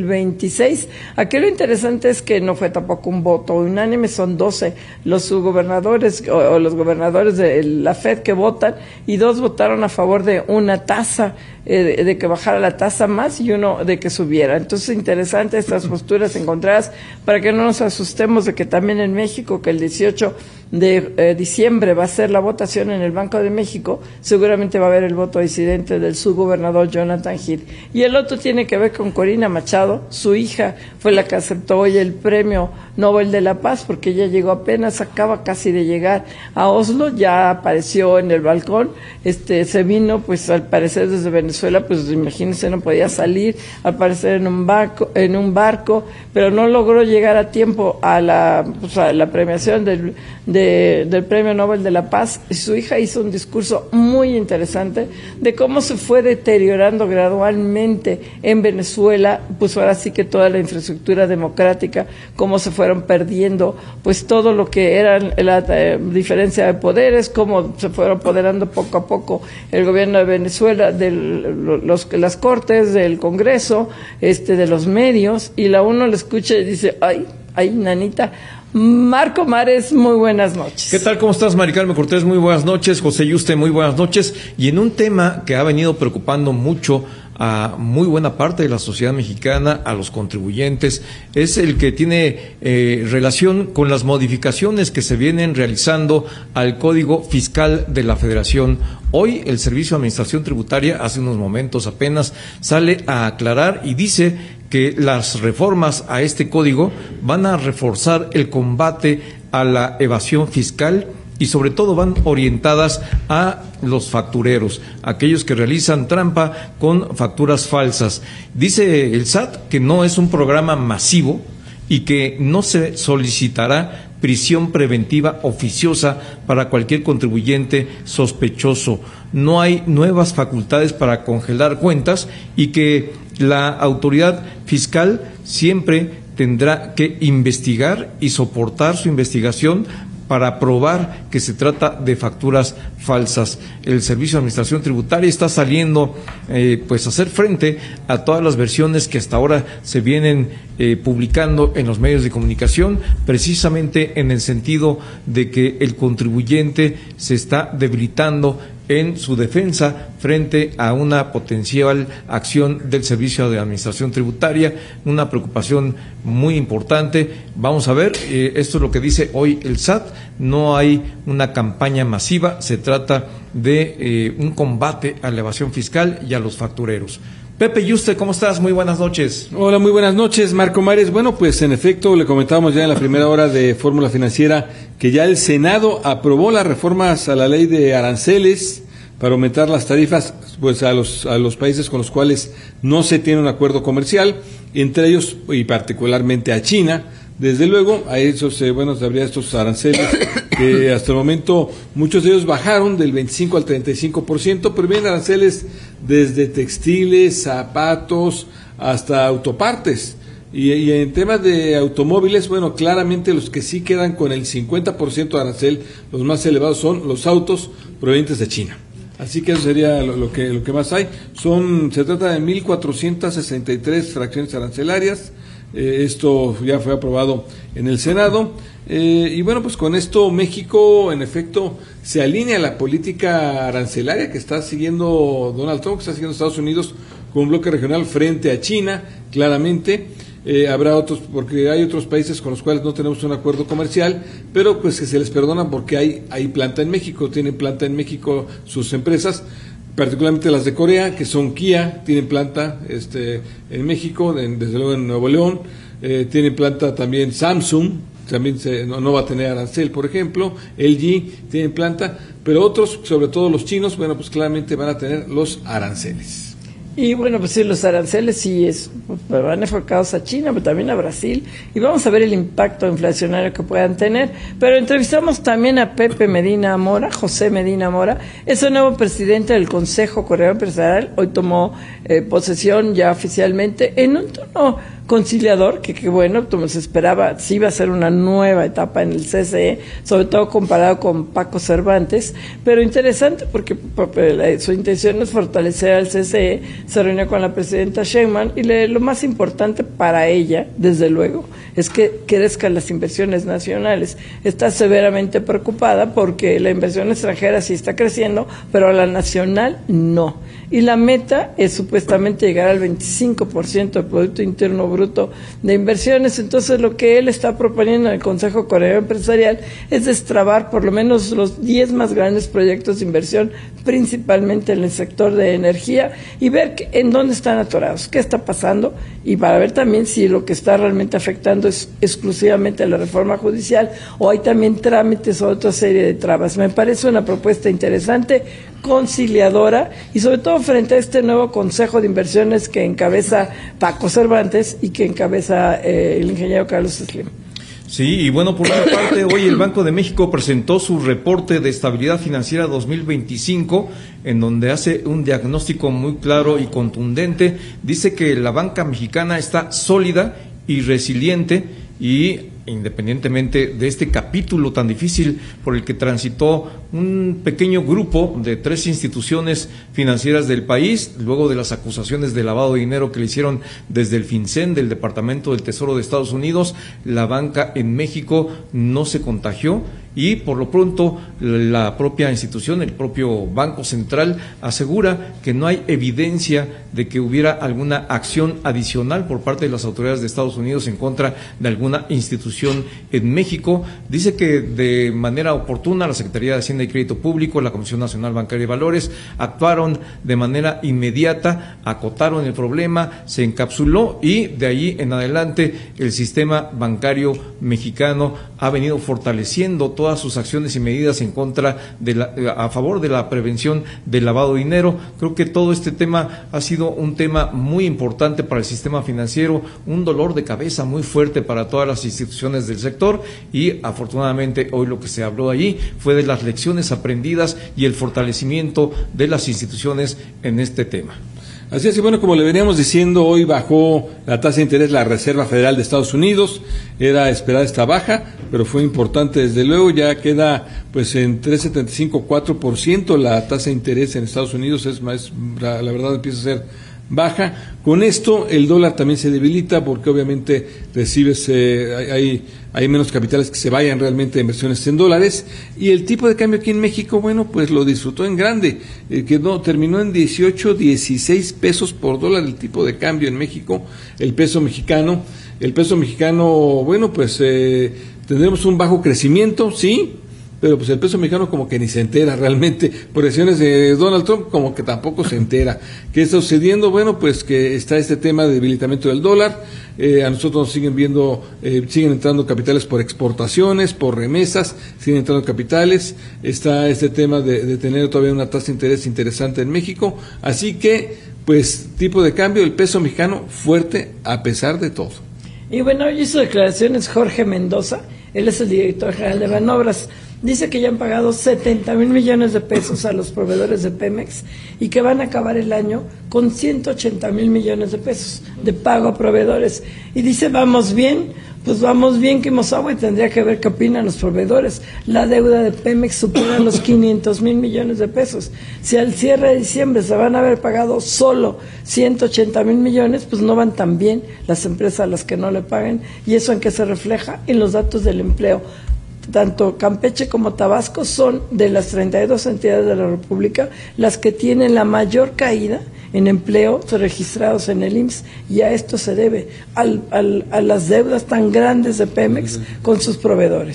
2026. Aquí lo interesante es que no fue tampoco un voto unánime, son 12 los subgobernadores o los gobernadores de la FED que votan, y 2 votaron a favor de una tasa, de que bajara la tasa más, y 1 de que subiera. Entonces, interesante estas posturas encontradas para que no nos asustemos de que también en México, que el 18 de diciembre va a ser la votación en el Banco de México, seguramente va a haber el voto disidente del subgobernador Jonathan Heath. Y el otro tiene que ver con Corina Machado. Su hija fue la que aceptó hoy el Premio Nobel de la Paz, porque ella llegó apenas, acaba casi de llegar a Oslo, ya apareció en el balcón, se vino pues al parecer desde Venezuela, pues imagínense, no podía salir, al parecer en un barco, pero no logró llegar a tiempo a la premiación del Premio Nobel de la Paz. Y su hija hizo un discurso muy interesante de cómo se fue deteriorando gradualmente en Venezuela, pues ahora sí que toda la infraestructura democrática, cómo se fueron perdiendo pues todo lo que era la diferencia de poderes, cómo se fueron apoderando poco a poco el gobierno de Venezuela de las cortes, del Congreso, de los medios, y uno le escucha y dice, ay, nanita. Marco Mares, muy buenas noches.
¿Qué tal? ¿Cómo estás, Mari Carmen Cortés? Muy buenas noches. José Yuste, muy buenas noches. Y en un tema que ha venido preocupando mucho a muy buena parte de la sociedad mexicana, a los contribuyentes, es el que tiene relación con las modificaciones que se vienen realizando al Código Fiscal de la Federación. Hoy el Servicio de Administración Tributaria, hace unos momentos apenas, sale a aclarar y dice que las reformas a este código van a reforzar el combate a la evasión fiscal y sobre todo van orientadas a los factureros, aquellos que realizan trampa con facturas falsas. Dice el SAT que no es un programa masivo y que no se solicitará prisión preventiva oficiosa para cualquier contribuyente sospechoso. No hay nuevas facultades para congelar cuentas y que la autoridad fiscal siempre tendrá que investigar y soportar su investigación para probar que se trata de facturas falsas. El Servicio de Administración Tributaria está saliendo pues a hacer frente a todas las versiones que hasta ahora se vienen publicando en los medios de comunicación, precisamente en el sentido de que el contribuyente se está debilitando en su defensa frente a una potencial acción del Servicio de Administración Tributaria, una preocupación muy importante. Vamos a ver, esto es lo que dice hoy el SAT, no hay una campaña masiva, se trata de un combate a la evasión fiscal y a los factureros. Pepe Yuste, ¿cómo estás? Muy buenas noches.
Hola, muy buenas noches, Marco Mares. Bueno, pues en efecto, le comentábamos ya en la primera hora de Fórmula Financiera que ya el Senado aprobó las reformas a la ley de aranceles para aumentar las tarifas pues a los países con los cuales no se tiene un acuerdo comercial, entre ellos y particularmente a China. Desde luego, a esos, habría estos aranceles que hasta el momento muchos de ellos bajaron del 25 al 35%, pero vienen aranceles desde textiles, zapatos, hasta autopartes. Y en temas de automóviles, bueno, claramente los que sí quedan con el 50% de arancel, los más elevados son los autos provenientes de China. Así que eso sería lo que más hay. Se trata de 1.463 fracciones arancelarias. Esto ya fue aprobado en el Senado. Y bueno, pues con esto México, en efecto, se alinea a la política arancelaria que está siguiendo Donald Trump, que está siguiendo Estados Unidos con un bloque regional frente a China, claramente. Habrá otros, porque hay otros países con los cuales no tenemos un acuerdo comercial, pero pues que se les perdona porque hay planta en México, tienen planta en México sus empresas, particularmente las de Corea, que son Kia, tienen planta en México, desde luego en Nuevo León, tienen planta también Samsung también no va a tener arancel, por ejemplo. LG tiene planta, pero otros, sobre todo los chinos, bueno, pues claramente van a tener los aranceles.
Y bueno, pues sí, los aranceles sí van enfocados a China, pero también a Brasil, y vamos a ver el impacto inflacionario que puedan tener. Pero entrevistamos también a Pepe Medina Mora, José Medina Mora, es el nuevo presidente del Consejo Coordinador Empresarial, hoy tomó posesión ya oficialmente en un tono conciliador, que bueno, como se esperaba, sí iba a ser una nueva etapa en el CCE, sobre todo comparado con Paco Cervantes, pero interesante porque su intención es fortalecer al CCE, se reunió con la presidenta Sheinbaum y lo más importante para ella, desde luego, es que crezcan las inversiones nacionales. Está severamente preocupada porque la inversión extranjera sí está creciendo, pero la nacional no. Y la meta es supuestamente llegar al 25% del Producto Interno Bruto de inversiones. Entonces, lo que él está proponiendo en el Consejo Coordinador Empresarial es destrabar por lo menos los 10 más grandes proyectos de inversión, principalmente en el sector de energía, y ver en dónde están atorados, qué está pasando, y para ver también si lo que está realmente afectando es exclusivamente la reforma judicial o hay también trámites o otra serie de trabas. Me parece una propuesta interesante, conciliadora, y sobre todo frente a este nuevo Consejo de Inversiones que encabeza Paco Cervantes y que encabeza el ingeniero Carlos Slim.
Sí, y bueno, por otra parte, hoy el Banco de México presentó su reporte de estabilidad financiera 2025, en donde hace un diagnóstico muy claro y contundente. Dice que la banca mexicana está sólida y resiliente, y independientemente de este capítulo tan difícil por el que transitó un pequeño grupo de 3 instituciones financieras del país, luego de las acusaciones de lavado de dinero que le hicieron desde el FinCEN, del Departamento del Tesoro de Estados Unidos, la banca en México no se contagió, y por lo pronto la propia institución, el propio Banco Central, asegura que no hay evidencia de que hubiera alguna acción adicional por parte de las autoridades de Estados Unidos en contra de alguna institución en México. Dice que de manera oportuna la Secretaría de Hacienda y Crédito Público, la Comisión Nacional Bancaria y Valores actuaron de manera inmediata, acotaron el problema, se encapsuló, y de ahí en adelante el sistema bancario mexicano ha venido fortaleciendo todas sus acciones y medidas en contra a favor de la prevención del lavado de dinero. Creo que todo este tema ha sido un tema muy importante para el sistema financiero, un dolor de cabeza muy fuerte para todas las instituciones del sector, y afortunadamente hoy lo que se habló allí fue de las lecciones aprendidas y el fortalecimiento de las instituciones en este tema.
Así es, y bueno, como le veníamos diciendo, hoy bajó la tasa de interés la Reserva Federal de Estados Unidos. Era esperada esta baja, pero fue importante desde luego. Ya queda pues en 3.75, 4% la tasa de interés en Estados Unidos. La verdad empieza a ser baja. Con esto el dólar también se debilita, porque obviamente hay menos capitales que se vayan realmente a inversiones en dólares, y el tipo de cambio aquí en México, bueno, pues lo disfrutó en grande, terminó en 16 pesos por dólar el tipo de cambio en México. El peso mexicano, bueno, pues tendremos un bajo crecimiento, sí, pero pues el peso mexicano como que ni se entera realmente. Por acciones de Donald Trump como que tampoco se entera. ¿Qué está sucediendo? Bueno, pues que está este tema de debilitamiento del dólar. A nosotros nos siguen entrando capitales por exportaciones, por remesas, siguen entrando capitales. Está este tema de tener todavía una tasa de interés interesante en México. Así que, pues, tipo de cambio, el peso mexicano fuerte a pesar de todo.
Y bueno, hoy hizo declaraciones Jorge Mendoza, él es el director general de Banobras. Dice que ya han pagado 70,000 millones de pesos a los proveedores de Pemex y que van a acabar el año con 180,000 millones de pesos de pago a proveedores. Y dice, vamos bien, pues vamos bien, que Mozahue tendría que ver qué opinan los proveedores. La deuda de Pemex supera los 500,000 millones de pesos. Si al cierre de diciembre se van a haber pagado solo 180,000 millones, pues no van tan bien las empresas a las que no le paguen. ¿Y eso en qué se refleja? En los datos del empleo. Tanto Campeche como Tabasco son de las 32 entidades de la República las que tienen la mayor caída en empleo registrados en el IMSS, y a esto se debe a las deudas tan grandes de Pemex con sus proveedores.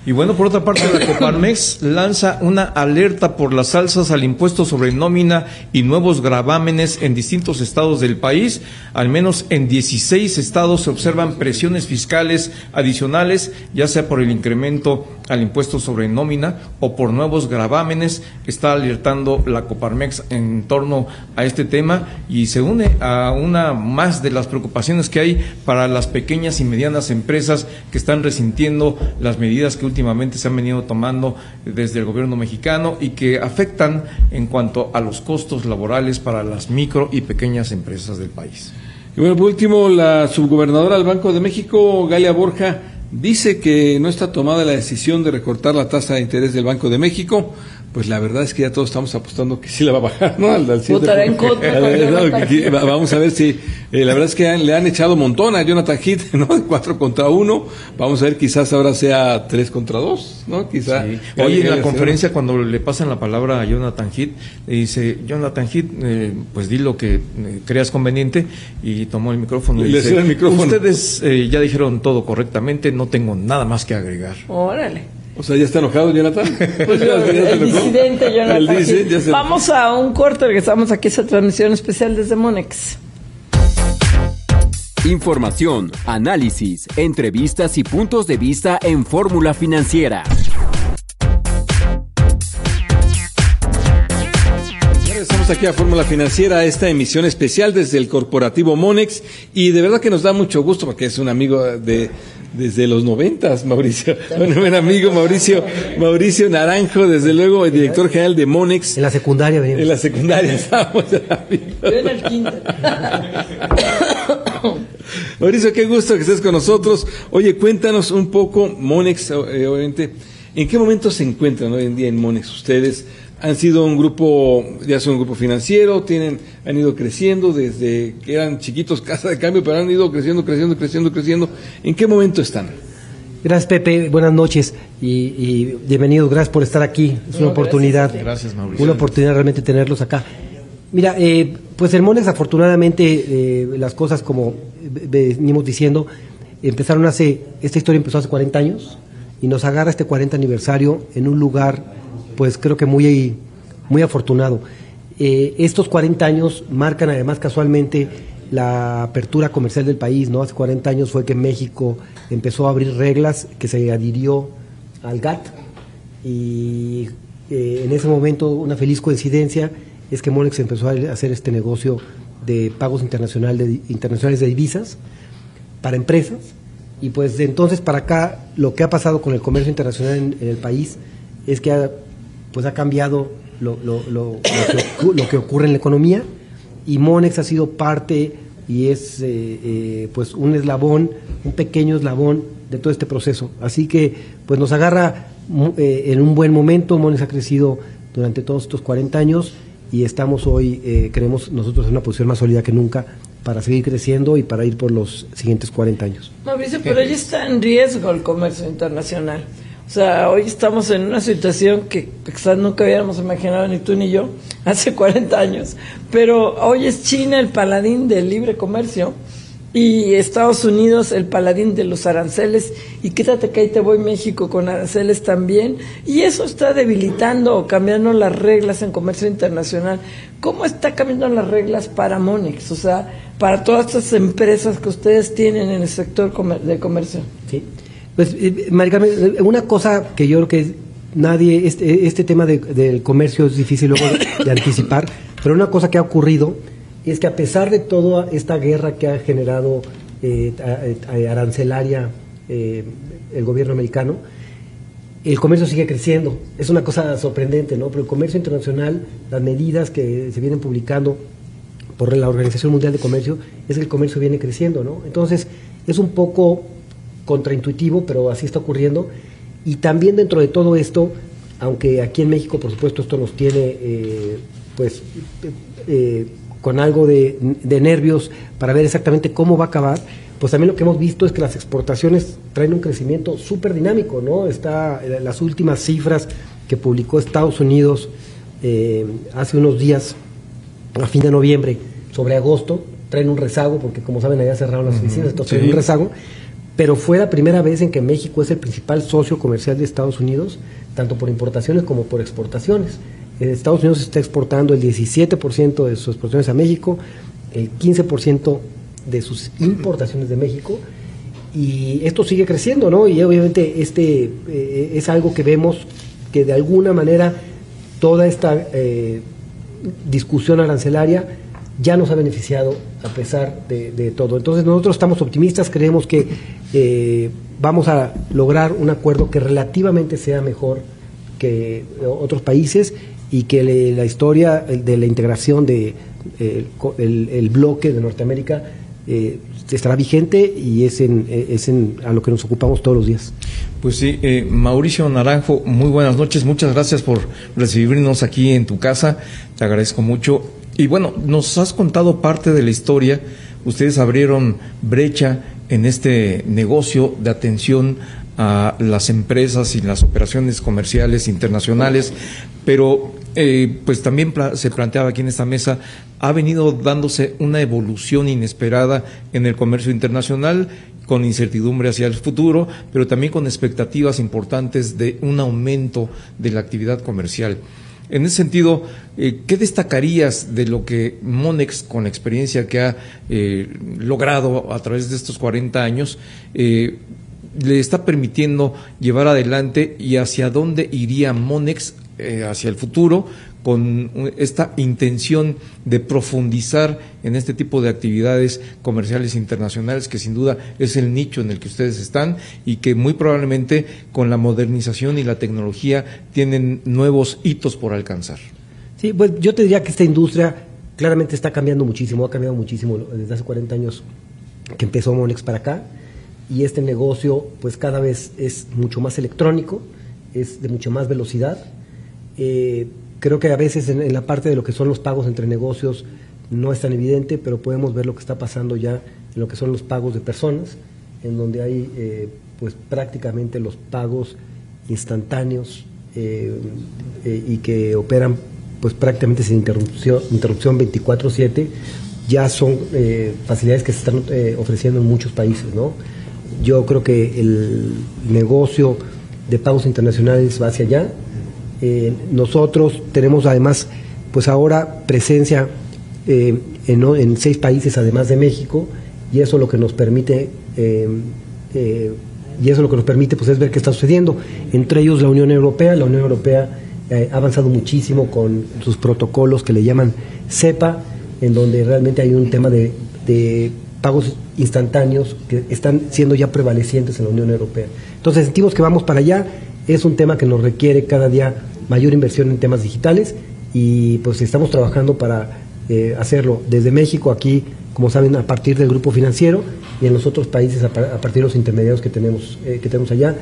Y bueno, por otra parte, la Coparmex lanza una alerta por las alzas al impuesto sobre nómina y nuevos gravámenes en distintos estados del país. Al menos en 16 estados se observan presiones fiscales adicionales, ya sea por el incremento al impuesto sobre nómina o por nuevos gravámenes. Está alertando la Coparmex en torno a este tema y se une a una más de las preocupaciones que hay para las pequeñas y medianas empresas que están resintiendo las medidas que últimamente se han venido tomando desde el gobierno mexicano y que afectan en cuanto a los costos laborales para las micro y pequeñas empresas del país.
Y bueno, por último, la subgobernadora del Banco de México, Galia Borja, dice que no está tomada la decisión de recortar la tasa de interés del Banco de México. Pues la verdad es que ya todos estamos apostando que sí la va a bajar, ¿no?
Votará en contra.
Vamos a ver si, la verdad es que le han echado un montón a Jonathan Heath, ¿no? 4 contra 1. Vamos a ver, quizás ahora sea 3 contra 2, ¿no? Quizá.
Sí. Hoy en la conferencia, cuando le pasan la palabra a Jonathan Heath, le dice, Jonathan Heath, pues di lo que creas conveniente, y tomó el micrófono y dice, ustedes ya dijeron todo correctamente, no tengo nada más que agregar.
Órale.
O sea, ¿ya está enojado, Jonathan?
Pues el disidente Jonathan. Vamos a un corte, regresamos aquí a esa transmisión especial desde Monex.
Información, análisis, entrevistas y puntos de vista en Fórmula Financiera.
Estamos aquí a Fórmula Financiera, esta emisión especial desde el corporativo Monex, y de verdad que nos da mucho gusto porque es un amigo desde los 90, Mauricio. Bueno, buen amigo Mauricio Naranjo, desde luego el director general de Monex.
En la secundaria venimos.
En la secundaria estábamos.
Yo en el kinder.
Mauricio, qué gusto que estés con nosotros. Oye, cuéntanos un poco, Monex, obviamente, ¿en qué momento se encuentran hoy en día en Monex ustedes? Han sido un grupo, ya son un grupo financiero, han ido creciendo desde que eran chiquitos, casa de cambio, pero han ido creciendo. ¿En qué momento están?
Gracias, Pepe, buenas noches y bienvenidos, gracias por estar aquí, es una oportunidad.
Gracias, Mauricio.
Una oportunidad realmente tenerlos acá. Mira, pues en Monex afortunadamente las cosas, como venimos diciendo, esta historia empezó hace 40 años y nos agarra este 40 aniversario en un lugar, pues creo que muy afortunado. Estos 40 años marcan además casualmente la apertura comercial del país, ¿no? Hace 40 años fue que México empezó a abrir reglas, que se adhirió al GATT, y en ese momento una feliz coincidencia es que Monex empezó a hacer este negocio de pagos internacionales de divisas para empresas, y pues de entonces para acá lo que ha pasado con el comercio internacional en el país es que ha cambiado lo que ocurre en la economía, y Monex ha sido parte y es pues un pequeño eslabón de todo este proceso. Así que pues nos agarra en un buen momento. Monex ha crecido durante todos estos 40 años y estamos hoy, creemos nosotros, en una posición más sólida que nunca para seguir creciendo y para ir por los siguientes 40 años.
Mauricio, pero ya está en riesgo el comercio internacional. O sea, hoy estamos en una situación que quizás nunca hubiéramos imaginado ni tú ni yo hace 40 años, pero hoy es China el paladín del libre comercio y Estados Unidos el paladín de los aranceles, y quédate que ahí te voy, México con aranceles también, y eso está debilitando o cambiando las reglas en comercio internacional. ¿Cómo está cambiando las reglas para Monex? O sea, para todas estas empresas que ustedes tienen en el sector de comercio.
Sí. Pues, María Carmen, una cosa que yo creo que nadie, este tema del comercio es difícil luego de anticipar, pero una cosa que ha ocurrido es que a pesar de toda esta guerra que ha generado arancelaria el gobierno americano, el comercio sigue creciendo. Es una cosa sorprendente, ¿no? Pero el comercio internacional, las medidas que se vienen publicando por la Organización Mundial de Comercio, es que el comercio viene creciendo, ¿no? Entonces, es un poco contraintuitivo, pero así está ocurriendo. Y también dentro de todo esto, aunque aquí en México, por supuesto, esto nos tiene con algo de nervios para ver exactamente cómo va a acabar, pues también lo que hemos visto es que las exportaciones traen un crecimiento súper dinámico, ¿no? Las últimas cifras que publicó Estados Unidos hace unos días, a fin de noviembre, sobre agosto, traen un rezago, porque como saben allá cerraron las oficinas, entonces traen un rezago, pero fue la primera vez en que México es el principal socio comercial de Estados Unidos, tanto por importaciones como por exportaciones. Estados Unidos está exportando el 17% de sus exportaciones a México, el 15% de sus importaciones de México, y esto sigue creciendo, ¿no? Y obviamente es algo que vemos que de alguna manera toda esta discusión arancelaria ya nos ha beneficiado a pesar de todo. Entonces nosotros estamos optimistas, creemos que vamos a lograr un acuerdo que relativamente sea mejor que otros países y que la historia de la integración de el bloque de Norteamérica estará vigente y es a lo que nos ocupamos todos los días.
Pues sí, Mauricio Naranjo, muy buenas noches, muchas gracias por recibirnos aquí en tu casa, te agradezco mucho. Y bueno, nos has contado parte de la historia, ustedes abrieron brecha en este negocio de atención a las empresas y las operaciones comerciales internacionales, pero pues también se planteaba aquí en esta mesa, ha venido dándose una evolución inesperada en el comercio internacional, con incertidumbre hacia el futuro, pero también con expectativas importantes de un aumento de la actividad comercial. En ese sentido, ¿qué destacarías de lo que Monex, con la experiencia que ha logrado a través de estos 40 años, le está permitiendo llevar adelante y hacia dónde iría Monex hacia el futuro con esta intención de profundizar en este tipo de actividades comerciales internacionales, que sin duda es el nicho en el que ustedes están y que muy probablemente con la modernización y la tecnología tienen nuevos hitos por alcanzar?
Sí, pues yo te diría que esta industria claramente está cambiando muchísimo, ha cambiado muchísimo desde hace 40 años que empezó Monex para acá, y este negocio pues cada vez es mucho más electrónico, es de mucha más velocidad. Creo que a veces en la parte de lo que son los pagos entre negocios no es tan evidente, pero podemos ver lo que está pasando ya en lo que son los pagos de personas, en donde hay pues prácticamente los pagos instantáneos y que operan pues prácticamente sin interrupción 24/7, ya son facilidades que se están ofreciendo en muchos países, ¿no? Yo creo que el negocio de pagos internacionales va hacia allá. Nosotros tenemos además pues ahora presencia en 6 países además de México, y eso lo que nos permite pues es ver qué está sucediendo, entre ellos la Unión Europea. La Unión Europea ha avanzado muchísimo con sus protocolos que le llaman SEPA, en donde realmente hay un tema de pagos instantáneos que están siendo ya prevalecientes en la Unión Europea. Entonces sentimos que vamos para allá. Es un tema que nos requiere cada día mayor inversión en temas digitales, y pues estamos trabajando para hacerlo desde México, aquí, como saben, a partir del grupo financiero, y en los otros países a partir de los intermediarios que tenemos allá,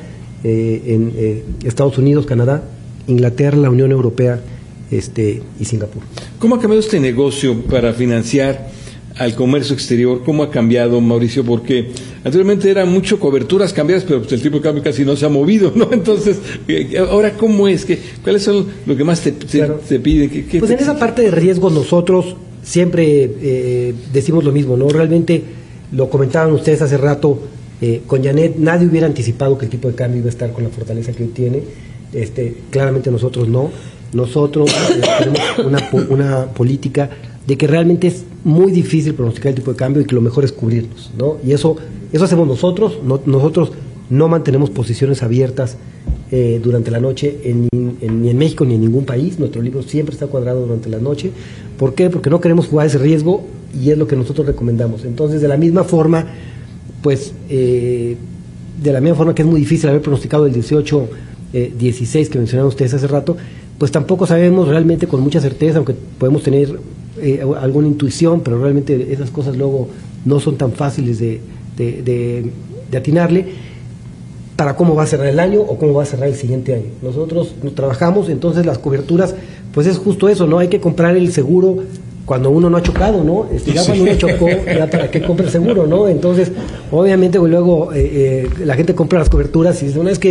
en Estados Unidos, Canadá, Inglaterra, la Unión Europea y Singapur.
¿Cómo ha cambiado este negocio para financiar al comercio exterior? ¿Cómo ha cambiado, Mauricio? Porque anteriormente eran mucho coberturas cambiadas, pero pues el tipo de cambio casi no se ha movido, ¿no? Entonces, ahora, ¿cómo es? ¿Cuáles son lo que más te piden?
Pues en esa parte de riesgo nosotros siempre decimos lo mismo, ¿no? Realmente, lo comentaban ustedes hace rato, con Janet, nadie hubiera anticipado que el tipo de cambio iba a estar con la fortaleza que hoy tiene. Claramente nosotros no. Nosotros tenemos una política de que realmente es muy difícil pronosticar el tipo de cambio y que lo mejor es cubrirnos, ¿no? Y eso hacemos nosotros. Nosotros no mantenemos posiciones abiertas durante la noche ni en México ni en ningún país. Nuestro libro siempre está cuadrado durante la noche. ¿Por qué? Porque no queremos jugar ese riesgo, y es lo que nosotros recomendamos. Entonces, de la misma forma, pues, de la misma forma que es muy difícil haber pronosticado el 18-16 que mencionaron ustedes hace rato, pues tampoco sabemos realmente con mucha certeza, aunque podemos tener alguna intuición, pero realmente esas cosas luego no son tan fáciles de atinarle para cómo va a cerrar el año o cómo va a cerrar el siguiente año. Nosotros trabajamos, entonces las coberturas, pues es justo eso, ¿no? Hay que comprar el seguro cuando uno no ha chocado, ¿no? Ya cuando uno chocó, ya para qué compra el seguro, ¿no? Entonces, obviamente, luego la gente compra las coberturas y dice, bueno, es que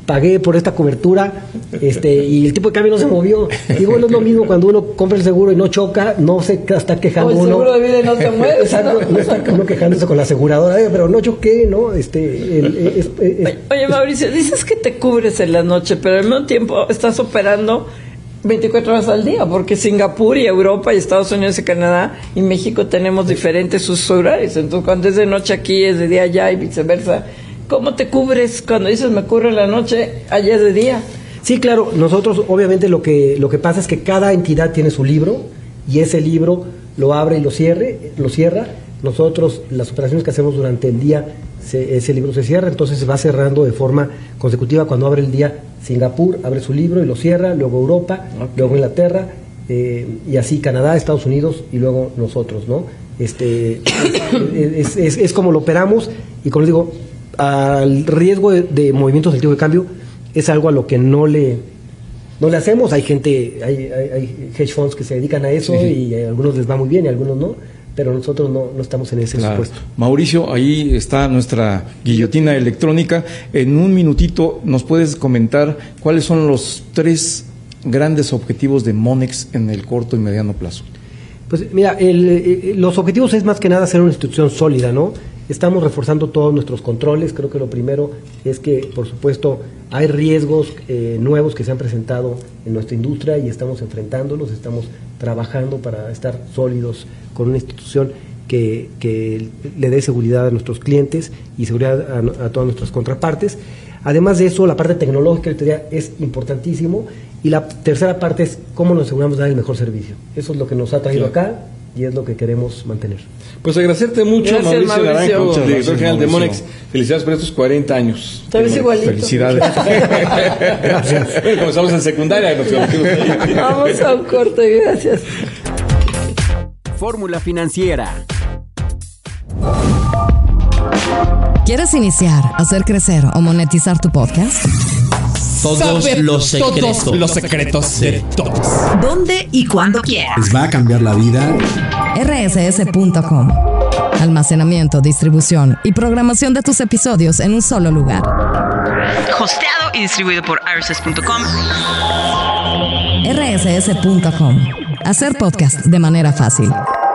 pagué por esta cobertura, y el tipo de cambio no se movió. Y bueno, es lo mismo cuando uno compra el seguro y no choca, no se está quejando
o el
uno.
seguro de vida no se mueve.
Exacto, no está uno quejándose con la aseguradora, pero no choqué, ¿no?
Oye, Mauricio, dices que te cubres en la noche, pero al mismo tiempo estás operando 24 horas al día, porque Singapur y Europa y Estados Unidos y Canadá y México tenemos diferentes usos horarios. Entonces, cuando es de noche aquí, es de día allá y viceversa. ¿Cómo te cubres cuando dices me cubro en la noche, allá es de día?
Sí, claro, nosotros obviamente lo que pasa es que cada entidad tiene su libro y ese libro lo abre y lo cierra. Nosotros, las operaciones que hacemos durante el día, ese libro se cierra, entonces se va cerrando de forma consecutiva. Cuando abre el día, Singapur abre su libro y lo cierra, luego Europa, luego Inglaterra, y así Canadá, Estados Unidos y luego nosotros, ¿no? Es como lo operamos, y como les digo, al riesgo de movimientos del tipo de cambio es algo a lo que no le hacemos. Hay gente, hay hedge funds que se dedican a eso, sí. Y a algunos les va muy bien y a algunos no, pero nosotros no estamos en ese supuesto.
Mauricio, ahí está nuestra guillotina electrónica. En un minutito nos puedes comentar cuáles son los 3 grandes objetivos de Monex en el corto y mediano plazo.
Pues mira, los objetivos es más que nada ser una institución sólida, ¿no? Estamos reforzando todos nuestros controles. Creo que lo primero es que, por supuesto, hay riesgos nuevos que se han presentado en nuestra industria y estamos enfrentándolos, estamos trabajando para estar sólidos con una institución que le dé seguridad a nuestros clientes y seguridad a todas nuestras contrapartes. Además de eso, la parte tecnológica es importantísimo, y la tercera parte es cómo nos aseguramos de dar el mejor servicio. Eso es lo que nos ha traído acá y es lo que queremos mantener.
Pues agradecerte mucho,
gracias,
Mauricio Naranjo, director general de
Mauricio.
Monex. Felicidades por estos 40 años.
Estás igualito.
Felicidades.
Gracias. Bueno, comenzamos en secundaria.
Vamos a un corte, gracias.
Fórmula Financiera.
¿Quieres iniciar, hacer crecer o monetizar tu podcast?
Todos los secretos de todos.
¿Dónde y cuándo quieras?
Les va a cambiar la vida.
rss.com. Almacenamiento, distribución y programación de tus episodios en un solo lugar.
Hosteado y distribuido por rss.com.
rss.com. Hacer podcast de manera fácil.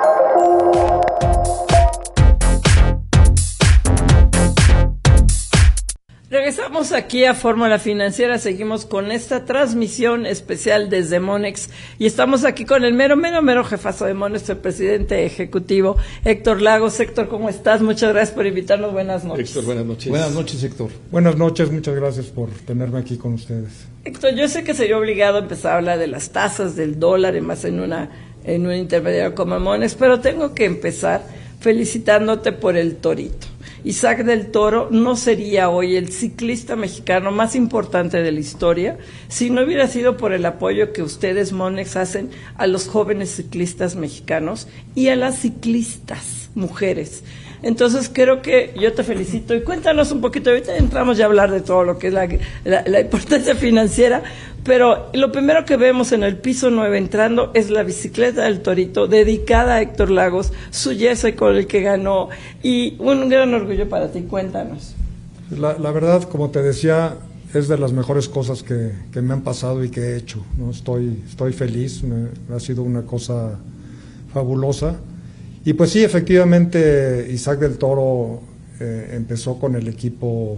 Regresamos aquí a Fórmula Financiera, seguimos con esta transmisión especial desde Monex y estamos aquí con el mero jefazo de Monex, el presidente ejecutivo, Héctor Lagos. Héctor, ¿cómo estás? Muchas gracias por invitarnos, buenas noches.
Héctor, buenas noches.
Buenas noches, Héctor.
Buenas noches, muchas gracias por tenerme aquí con ustedes.
Héctor, yo sé que sería obligado a empezar a hablar de las tasas del dólar y más en un intermediario como Monex, pero tengo que empezar felicitándote por el torito. Isaac del Toro no sería hoy el ciclista mexicano más importante de la historia si no hubiera sido por el apoyo que ustedes, Monex, hacen a los jóvenes ciclistas mexicanos y a las ciclistas mujeres. Entonces creo que yo te felicito y cuéntanos un poquito, ahorita entramos ya a hablar de todo lo que es la importancia financiera, pero lo primero que vemos en el piso 9 entrando es la bicicleta del Torito dedicada a Héctor Lagos, su jersey con el que ganó y un gran orgullo para ti, cuéntanos.
La verdad, como te decía, es de las mejores cosas que me han pasado y que he hecho, ¿no? Estoy feliz, ha sido una cosa fabulosa. Y pues sí, efectivamente, Isaac del Toro empezó con el equipo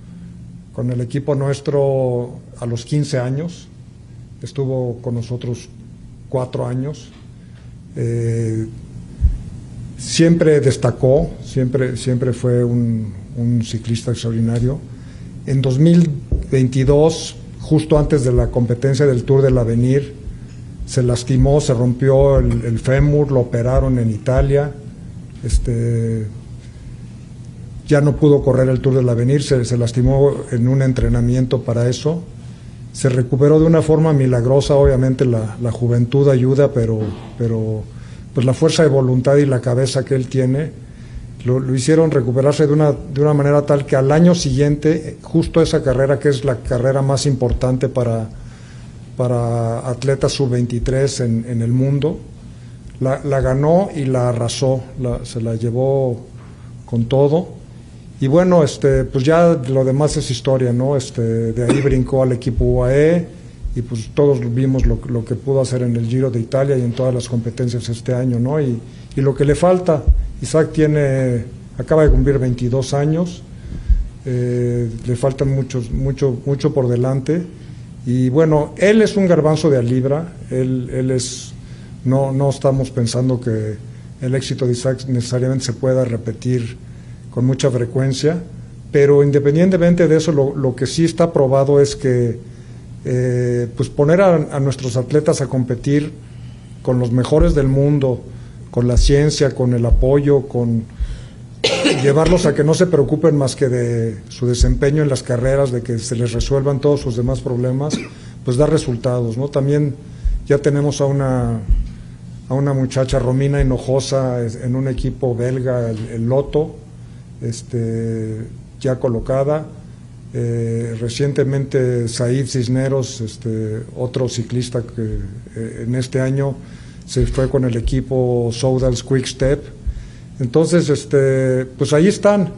nuestro a los 15 años, estuvo con nosotros 4 años, siempre destacó, siempre fue un ciclista extraordinario. En 2022, justo antes de la competencia del Tour del Avenir, se lastimó, se rompió el fémur, lo operaron en Italia, ya no pudo correr el Tour del Avenir, se lastimó en un entrenamiento para eso, se recuperó de una forma milagrosa. Obviamente la juventud ayuda, pero pues la fuerza de voluntad y la cabeza que él tiene lo hicieron recuperarse de una manera tal que al año siguiente, justo esa carrera, que es la carrera más importante para atletas sub-23 en el mundo, la ganó y la arrasó, se la llevó con todo. Y bueno, pues ya lo demás es historia, ¿no? De ahí brincó al equipo UAE y pues todos vimos lo que pudo hacer en el Giro de Italia y en todas las competencias este año, ¿no? Y lo que le falta, Isaac acaba de cumplir 22 años, le faltan mucho por delante. Y bueno, él es un garbanzo de a libra, él es, no estamos pensando que el éxito de Isaac necesariamente se pueda repetir con mucha frecuencia, pero independientemente de eso, lo que sí está probado es que pues poner a nuestros atletas a competir con los mejores del mundo, con la ciencia, con el apoyo, con llevarlos a que no se preocupen más que de su desempeño en las carreras, de que se les resuelvan todos sus demás problemas, pues da resultados, ¿no? También ya tenemos a una muchacha, Romina Hinojosa, en un equipo belga, el Lotto, ya colocada. Recientemente Said Cisneros, otro ciclista que en este año se fue con el equipo Soudal's Quick Step. Entonces, pues ahí están.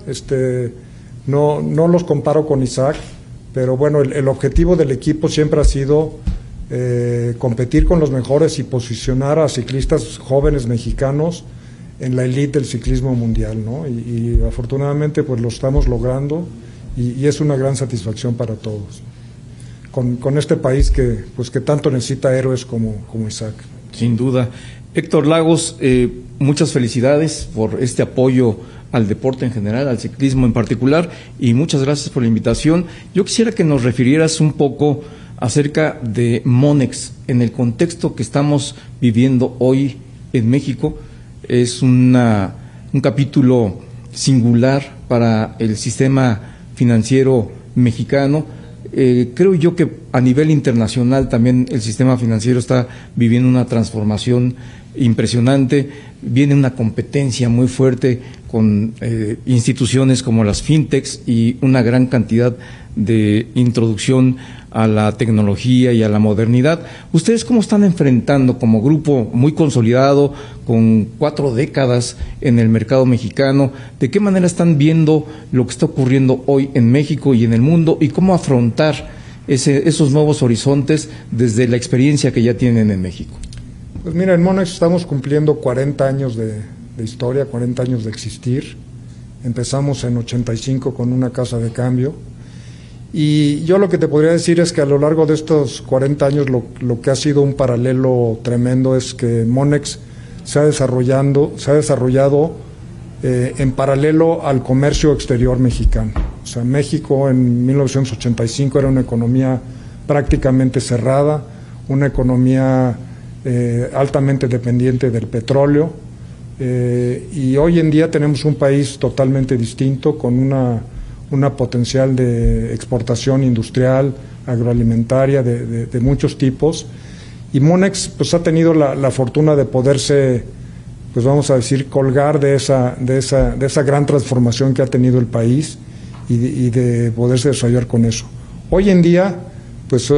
No los comparo con Isaac, pero bueno, el objetivo del equipo siempre ha sido competir con los mejores y posicionar a ciclistas jóvenes mexicanos en la elite del ciclismo mundial, ¿no? Y afortunadamente pues lo estamos logrando y es una gran satisfacción para todos con este país que tanto necesita héroes como Isaac.
Sin duda. Héctor Lagos, muchas felicidades por este apoyo al deporte en general, al ciclismo en particular, y muchas gracias por la invitación. Yo quisiera que nos refirieras un poco acerca de Monex en el contexto que estamos viviendo hoy en México. Es un capítulo singular para el sistema financiero mexicano. Creo yo que a nivel internacional también el sistema financiero está viviendo una transformación impresionante. Viene una competencia muy fuerte con instituciones como las fintechs y una gran cantidad de introducción a la tecnología y a la modernidad. ¿Ustedes cómo están enfrentando como grupo muy consolidado, con 4 décadas en el mercado mexicano? ¿De qué manera están viendo lo que está ocurriendo hoy en México y en el mundo, y cómo afrontar esos nuevos horizontes desde la experiencia que ya tienen en México?
Pues mira, en Monex estamos cumpliendo 40 años de historia, 40 años de existir. Empezamos en 85 con una casa de cambio. Y yo lo que te podría decir es que a lo largo de estos 40 años lo que ha sido un paralelo tremendo es que Monex se ha desarrollado en paralelo al comercio exterior mexicano. O sea, México en 1985 era una economía prácticamente cerrada, una economía altamente dependiente del petróleo, y hoy en día tenemos un país totalmente distinto, con una potencial de exportación industrial, agroalimentaria, de muchos tipos, y Monex pues ha tenido la fortuna de poderse, pues vamos a decir, colgar de esa gran transformación que ha tenido el país y de poderse desarrollar con eso. Hoy en día, pues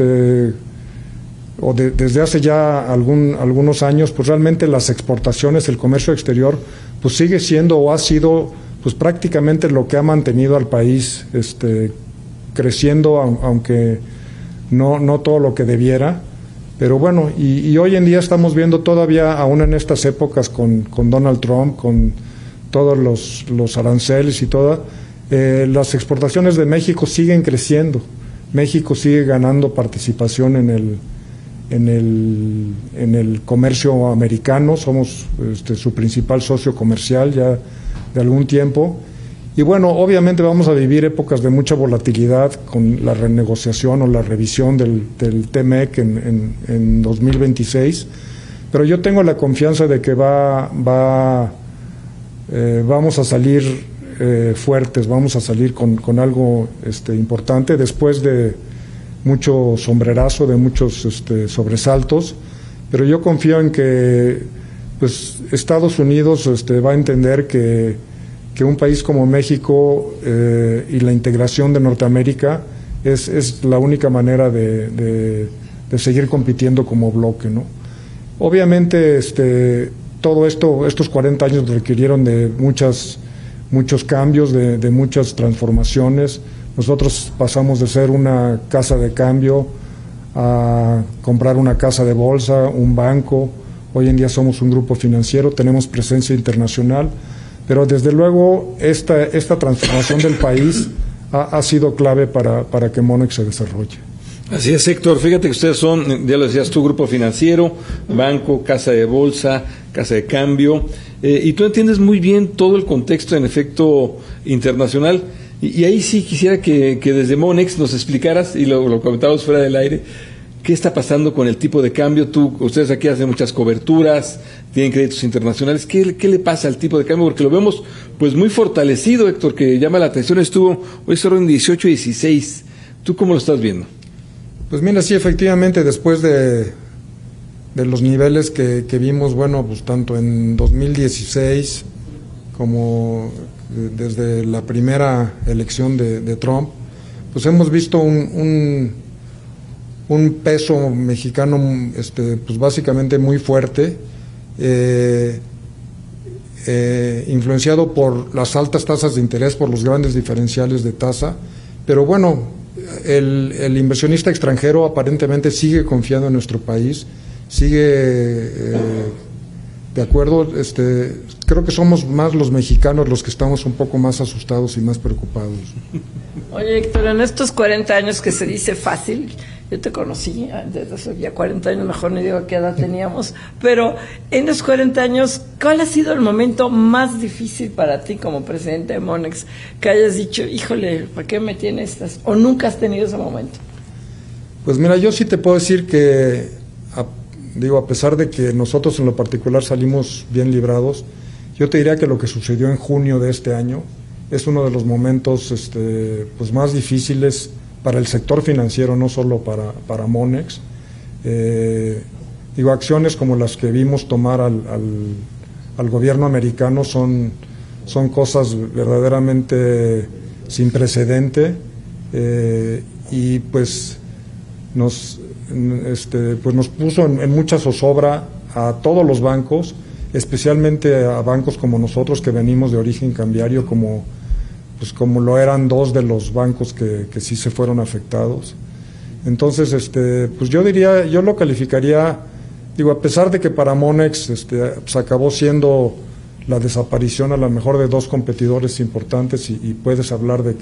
desde hace ya algunos años, pues realmente las exportaciones, el comercio exterior, pues sigue siendo o ha sido pues prácticamente lo que ha mantenido al país creciendo, aunque no todo lo que debiera. Pero bueno, y hoy en día estamos viendo todavía, aún en estas épocas con Donald Trump, con todos los aranceles y todo, las exportaciones de México siguen creciendo. México sigue ganando participación en el comercio americano. Somos su principal socio comercial ya de algún tiempo. Y bueno, obviamente vamos a vivir épocas de mucha volatilidad con la renegociación o la revisión del TMEC en 2026, pero yo tengo la confianza de que vamos a salir fuertes, vamos a salir con algo importante después de mucho sombrerazo, de muchos sobresaltos, pero yo confío en que pues Estados Unidos va a entender que un país como México y la integración de Norteamérica es la única manera de seguir compitiendo como bloque, ¿no? Obviamente todo esto, estos 40 años requirieron de muchas muchos cambios, de muchas transformaciones. Nosotros pasamos de ser una casa de cambio a comprar una casa de bolsa, un banco. Hoy en día somos un grupo financiero, tenemos presencia internacional, pero desde luego esta transformación del país ha sido clave para que Monex se desarrolle.
Así es, Héctor. Fíjate que ustedes son, ya lo decías tú, grupo financiero, banco, casa de bolsa, casa de cambio, y tú entiendes muy bien todo el contexto, en efecto, internacional. Y ahí sí quisiera que desde Monex nos explicaras, y lo comentábamos fuera del aire, qué está pasando con el tipo de cambio. Ustedes aquí hacen muchas coberturas, tienen créditos internacionales. ¿Qué le pasa al tipo de cambio? Porque lo vemos pues muy fortalecido, Héctor, que llama la atención. Hoy cerró en 18.16. ¿Tú cómo lo estás viendo?
Pues mira, sí, efectivamente, después de los niveles que vimos, bueno, pues tanto en 2016 como desde la primera elección de Trump, pues hemos visto un peso mexicano pues básicamente muy fuerte, influenciado por las altas tasas de interés, por los grandes diferenciales de tasa, pero bueno, el inversionista extranjero aparentemente sigue confiando en nuestro país, sigue de acuerdo. Creo que somos más los mexicanos los que estamos un poco más asustados y más preocupados.
Oye, Héctor, en estos 40 años que se dice fácil, yo te conocí desde hace ya 40 años, mejor no digo qué edad teníamos, pero en los 40 años, ¿cuál ha sido el momento más difícil para ti como presidente de Monex? Que hayas dicho, híjole, ¿para qué me tiene estas? ¿O nunca has tenido ese momento?
Pues mira, yo sí te puedo decir que, a pesar de que nosotros en lo particular salimos bien librados, yo te diría que lo que sucedió en junio de este año es uno de los momentos pues más difíciles para el sector financiero, no solo para Monex. Acciones como las que vimos tomar al gobierno americano son cosas verdaderamente sin precedente, y pues nos puso en mucha zozobra a todos los bancos, especialmente a bancos como nosotros que venimos de origen cambiario, como lo eran dos de los bancos que sí se fueron afectados. Entonces, pues yo lo calificaría, a pesar de que para Monex pues acabó siendo la desaparición a lo mejor de dos competidores importantes, y puedes hablar de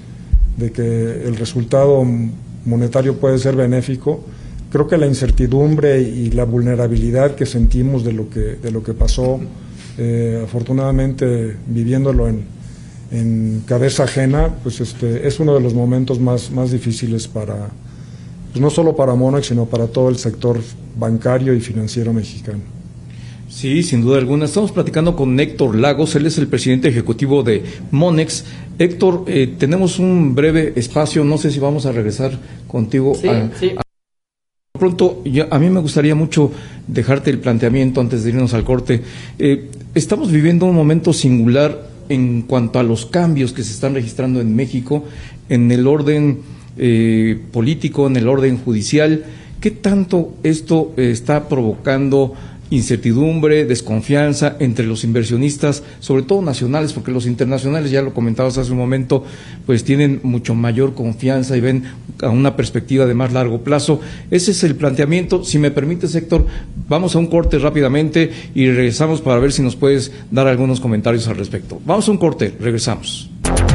que el resultado monetario puede ser benéfico. Creo que la incertidumbre y la vulnerabilidad que sentimos de lo que pasó, afortunadamente viviéndolo en cabeza ajena, pues es uno de los momentos más difíciles para, pues no solo para Monex, sino para todo el sector bancario y financiero mexicano.
Sí, sin duda alguna. Estamos platicando con Héctor Lagos, él es el presidente ejecutivo de Monex. Héctor, tenemos un breve espacio, no sé si vamos a regresar contigo. Sí. Pronto, a mí me gustaría mucho dejarte el planteamiento antes de irnos al corte. Estamos viviendo un momento singular en cuanto a los cambios que se están registrando en México, en el orden político, en el orden judicial. ¿Qué tanto esto está provocando incertidumbre, desconfianza entre los inversionistas, sobre todo nacionales, porque los internacionales, ya lo comentabas hace un momento, pues tienen mucho mayor confianza y ven a una perspectiva de más largo plazo? Ese es el planteamiento. Si me permites, Héctor, vamos a un corte rápidamente y regresamos para ver si nos puedes dar algunos comentarios al respecto. Vamos a un corte, regresamos.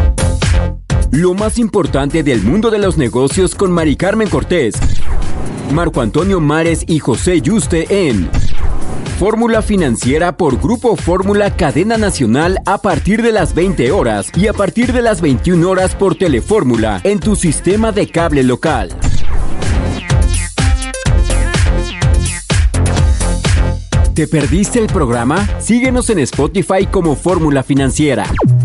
Lo más importante del mundo de los negocios con Mari Carmen Cortés, Marco Antonio Mares y José Yuste en Fórmula Financiera por Grupo Fórmula Cadena Nacional a partir de las 20 horas y a partir de las 21 horas por Telefórmula en tu sistema de cable local. ¿Te perdiste el programa? Síguenos en Spotify como Fórmula Financiera.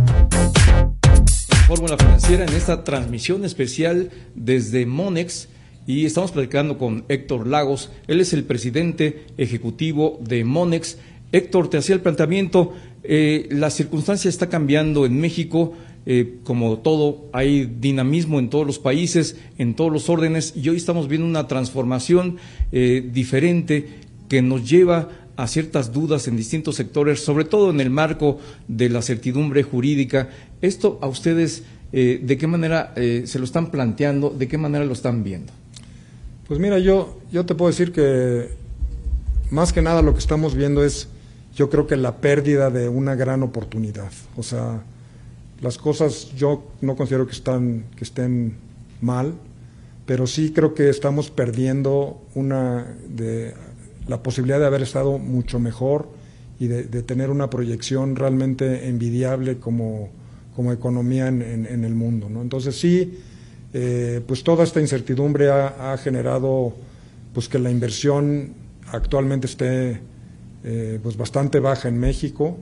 Fórmula Financiera en esta transmisión especial desde Monex. Y estamos platicando con Héctor Lagos, él es el presidente ejecutivo de Monex. Héctor, te hacía el planteamiento, la circunstancia está cambiando en México, como todo, hay dinamismo en todos los países, en todos los órdenes, y hoy estamos viendo una transformación diferente que nos lleva a ciertas dudas en distintos sectores, sobre todo en el marco de la certidumbre jurídica. Esto a ustedes, ¿de qué manera se lo están planteando? ¿De qué manera lo están viendo?
Pues mira, yo te puedo decir que más que nada lo que estamos viendo es, yo creo que la pérdida de una gran oportunidad. O sea, las cosas yo no considero que estén mal, pero sí creo que estamos perdiendo la posibilidad de haber estado mucho mejor y de tener una proyección realmente envidiable como economía en el mundo, ¿no? Entonces sí, pues toda esta incertidumbre ha generado pues que la inversión actualmente esté pues bastante baja en México.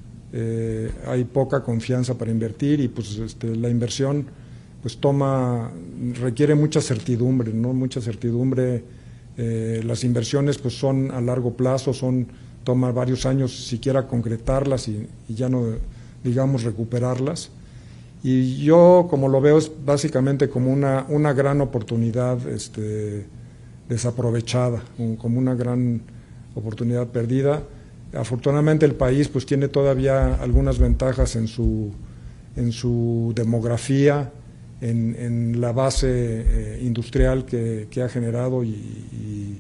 Hay poca confianza para invertir y pues la inversión pues requiere mucha certidumbre, ¿no? Mucha certidumbre. Las inversiones pues son a largo plazo, toma varios años siquiera concretarlas y ya no digamos recuperarlas. Y yo como lo veo es básicamente como una gran oportunidad desaprovechada, como una gran oportunidad perdida. Afortunadamente el país pues tiene todavía algunas ventajas en su demografía, en la base industrial que ha generado y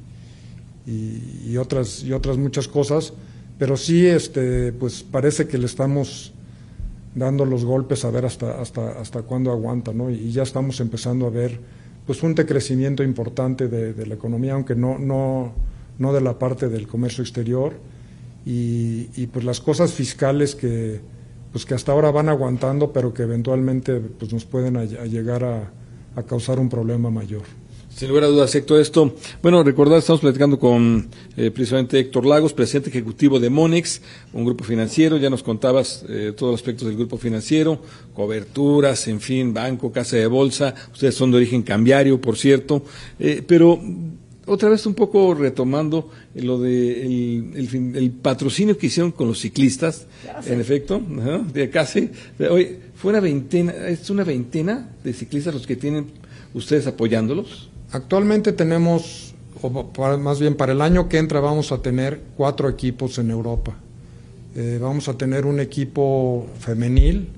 otras muchas cosas, pero sí pues parece que le estamos dando los golpes a ver hasta cuándo aguanta, ¿no? Y ya estamos empezando a ver pues un decrecimiento importante de la economía, aunque no de la parte del comercio exterior, y pues las cosas fiscales que hasta ahora van aguantando, pero que eventualmente pues nos pueden llegar a causar un problema mayor.
Sin lugar a dudas, Héctor, esto, bueno, recordad, estamos platicando con precisamente Héctor Lagos, presidente ejecutivo de Monex, un grupo financiero. Ya nos contabas todos los aspectos del grupo financiero, coberturas, en fin, banco, casa de bolsa. Ustedes son de origen cambiario, por cierto, pero otra vez un poco retomando lo de el patrocinio que hicieron con los ciclistas, en efecto, de casi, hoy fue es una veintena de ciclistas los que tienen ustedes apoyándolos.
Actualmente tenemos, más bien para el año que entra vamos a tener 4 equipos en Europa. Vamos a tener un equipo femenil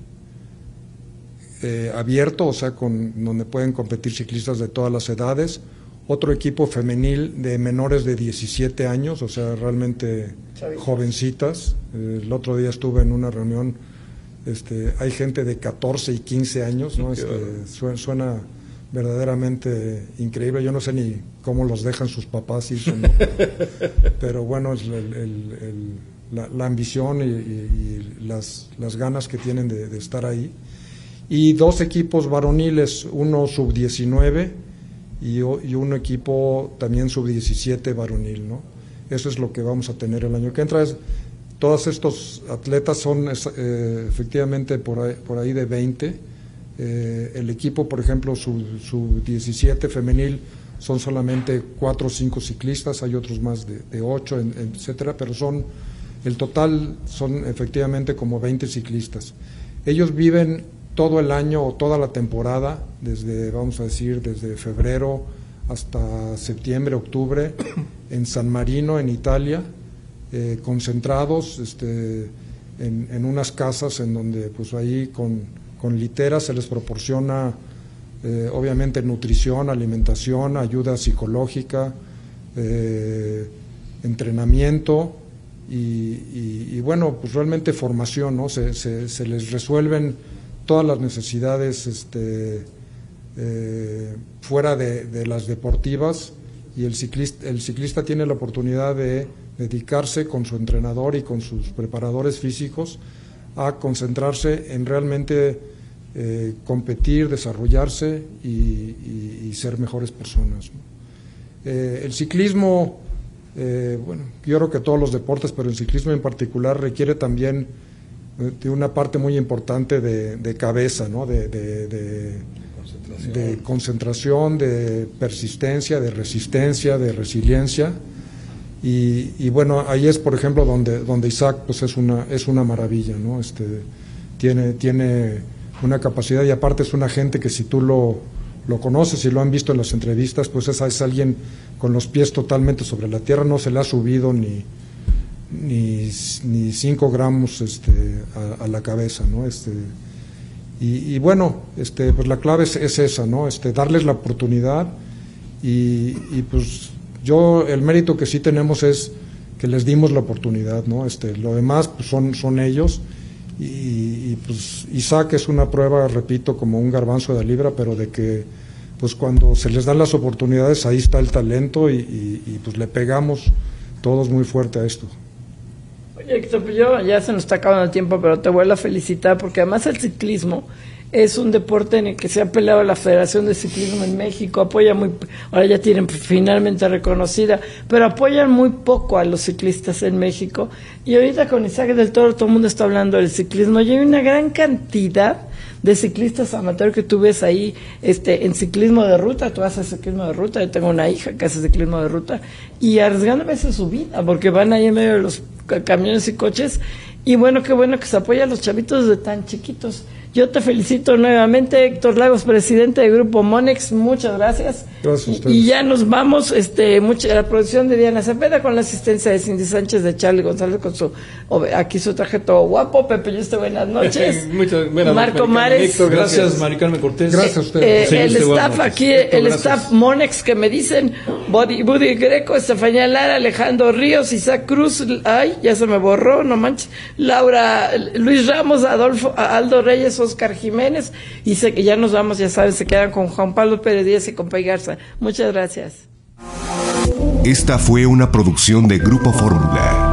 abierto, o sea, donde pueden competir ciclistas de todas las edades. Otro equipo femenil de menores de 17 años, o sea, realmente jovencitas. El otro día estuve en una reunión, hay gente de 14 y 15 años, ¿no? Suena verdaderamente increíble. Yo no sé ni cómo los dejan sus papás, ¿no? Pero bueno, es la ambición y las ganas que tienen de estar ahí. Y 2 equipos varoniles, uno sub-19 y un equipo también sub-17 varonil, ¿no? Eso es lo que vamos a tener el año que entra. Todos estos atletas son efectivamente por ahí de 20. El equipo, por ejemplo, sub-17 femenil son solamente 4 o 5 ciclistas, hay otros más de 8, etcétera, pero el total son efectivamente como 20 ciclistas. Ellos viven todo el año o toda la temporada, vamos a decir, desde febrero hasta septiembre, octubre, en San Marino, en Italia, concentrados en unas casas en donde pues ahí con literas se les proporciona obviamente nutrición, alimentación, ayuda psicológica, entrenamiento y bueno, pues realmente formación, ¿no? Se les resuelven todas las necesidades fuera de las deportivas, y el ciclista tiene la oportunidad de dedicarse con su entrenador y con sus preparadores físicos a concentrarse en realmente competir, desarrollarse y ser mejores personas, ¿no? El ciclismo, bueno, yo creo que todos los deportes, pero el ciclismo en particular requiere también de una parte muy importante de cabeza, ¿no? De concentración, de persistencia, de resistencia, de resiliencia. Y bueno, ahí es, por ejemplo, donde Isaac pues es una maravilla, ¿no? Tiene una capacidad, y aparte es una gente que si tú lo conoces y lo han visto en las entrevistas, pues es alguien con los pies totalmente sobre la tierra, no se le ha subido ni 5 gramos a la cabeza, ¿no? Y bueno, pues la clave es esa, ¿no? Darles la oportunidad y pues el mérito que sí tenemos es que les dimos la oportunidad, ¿no? Lo demás pues son ellos y pues Isaac es una prueba, repito, como un garbanzo de libra, pero de que pues cuando se les dan las oportunidades ahí está el talento y pues le pegamos todos muy fuerte a esto.
Oye, Héctor, pues ya se nos está acabando el tiempo, pero te vuelvo a felicitar porque además el ciclismo es un deporte en el que se ha peleado la Federación de Ciclismo en México, ahora ya tienen finalmente reconocida, pero apoyan muy poco a los ciclistas en México, y ahorita con Isaac del Toro todo el mundo está hablando del ciclismo, y hay una gran cantidad de ciclistas amateur que tú ves ahí en ciclismo de ruta. Tú haces ciclismo de ruta, yo tengo una hija que hace ciclismo de ruta, y arriesgando a veces su vida, porque van ahí en medio de los camiones y coches, y bueno, qué bueno que se apoya a los chavitos desde tan chiquitos. Yo te felicito nuevamente, Héctor Lagos, presidente del Grupo Monex, muchas gracias.
Gracias a ustedes.
Y ya nos vamos, la producción de Diana Cepeda, con la asistencia de Cindy Sánchez, de Charlie González, con aquí su traje todo guapo. Pepe Yuste, buenas noches.
Muchas buenas
Marco Mares.
Héctor, gracias, Mari Carmen Cortés.
Gracias a ustedes.
El staff aquí, el staff Monex que me dicen, Buddy Greco, Estefanía Lara, Alejandro Ríos, Isaac Cruz, ay, ya se me borró, no manches, Laura, Luis Ramos, Aldo Reyes, Oscar Jiménez, y sé que ya nos vamos, ya saben, se quedan con Juan Pablo Pérez Díaz y con Pay Garza. Muchas gracias.
Esta fue una producción de Grupo Fórmula.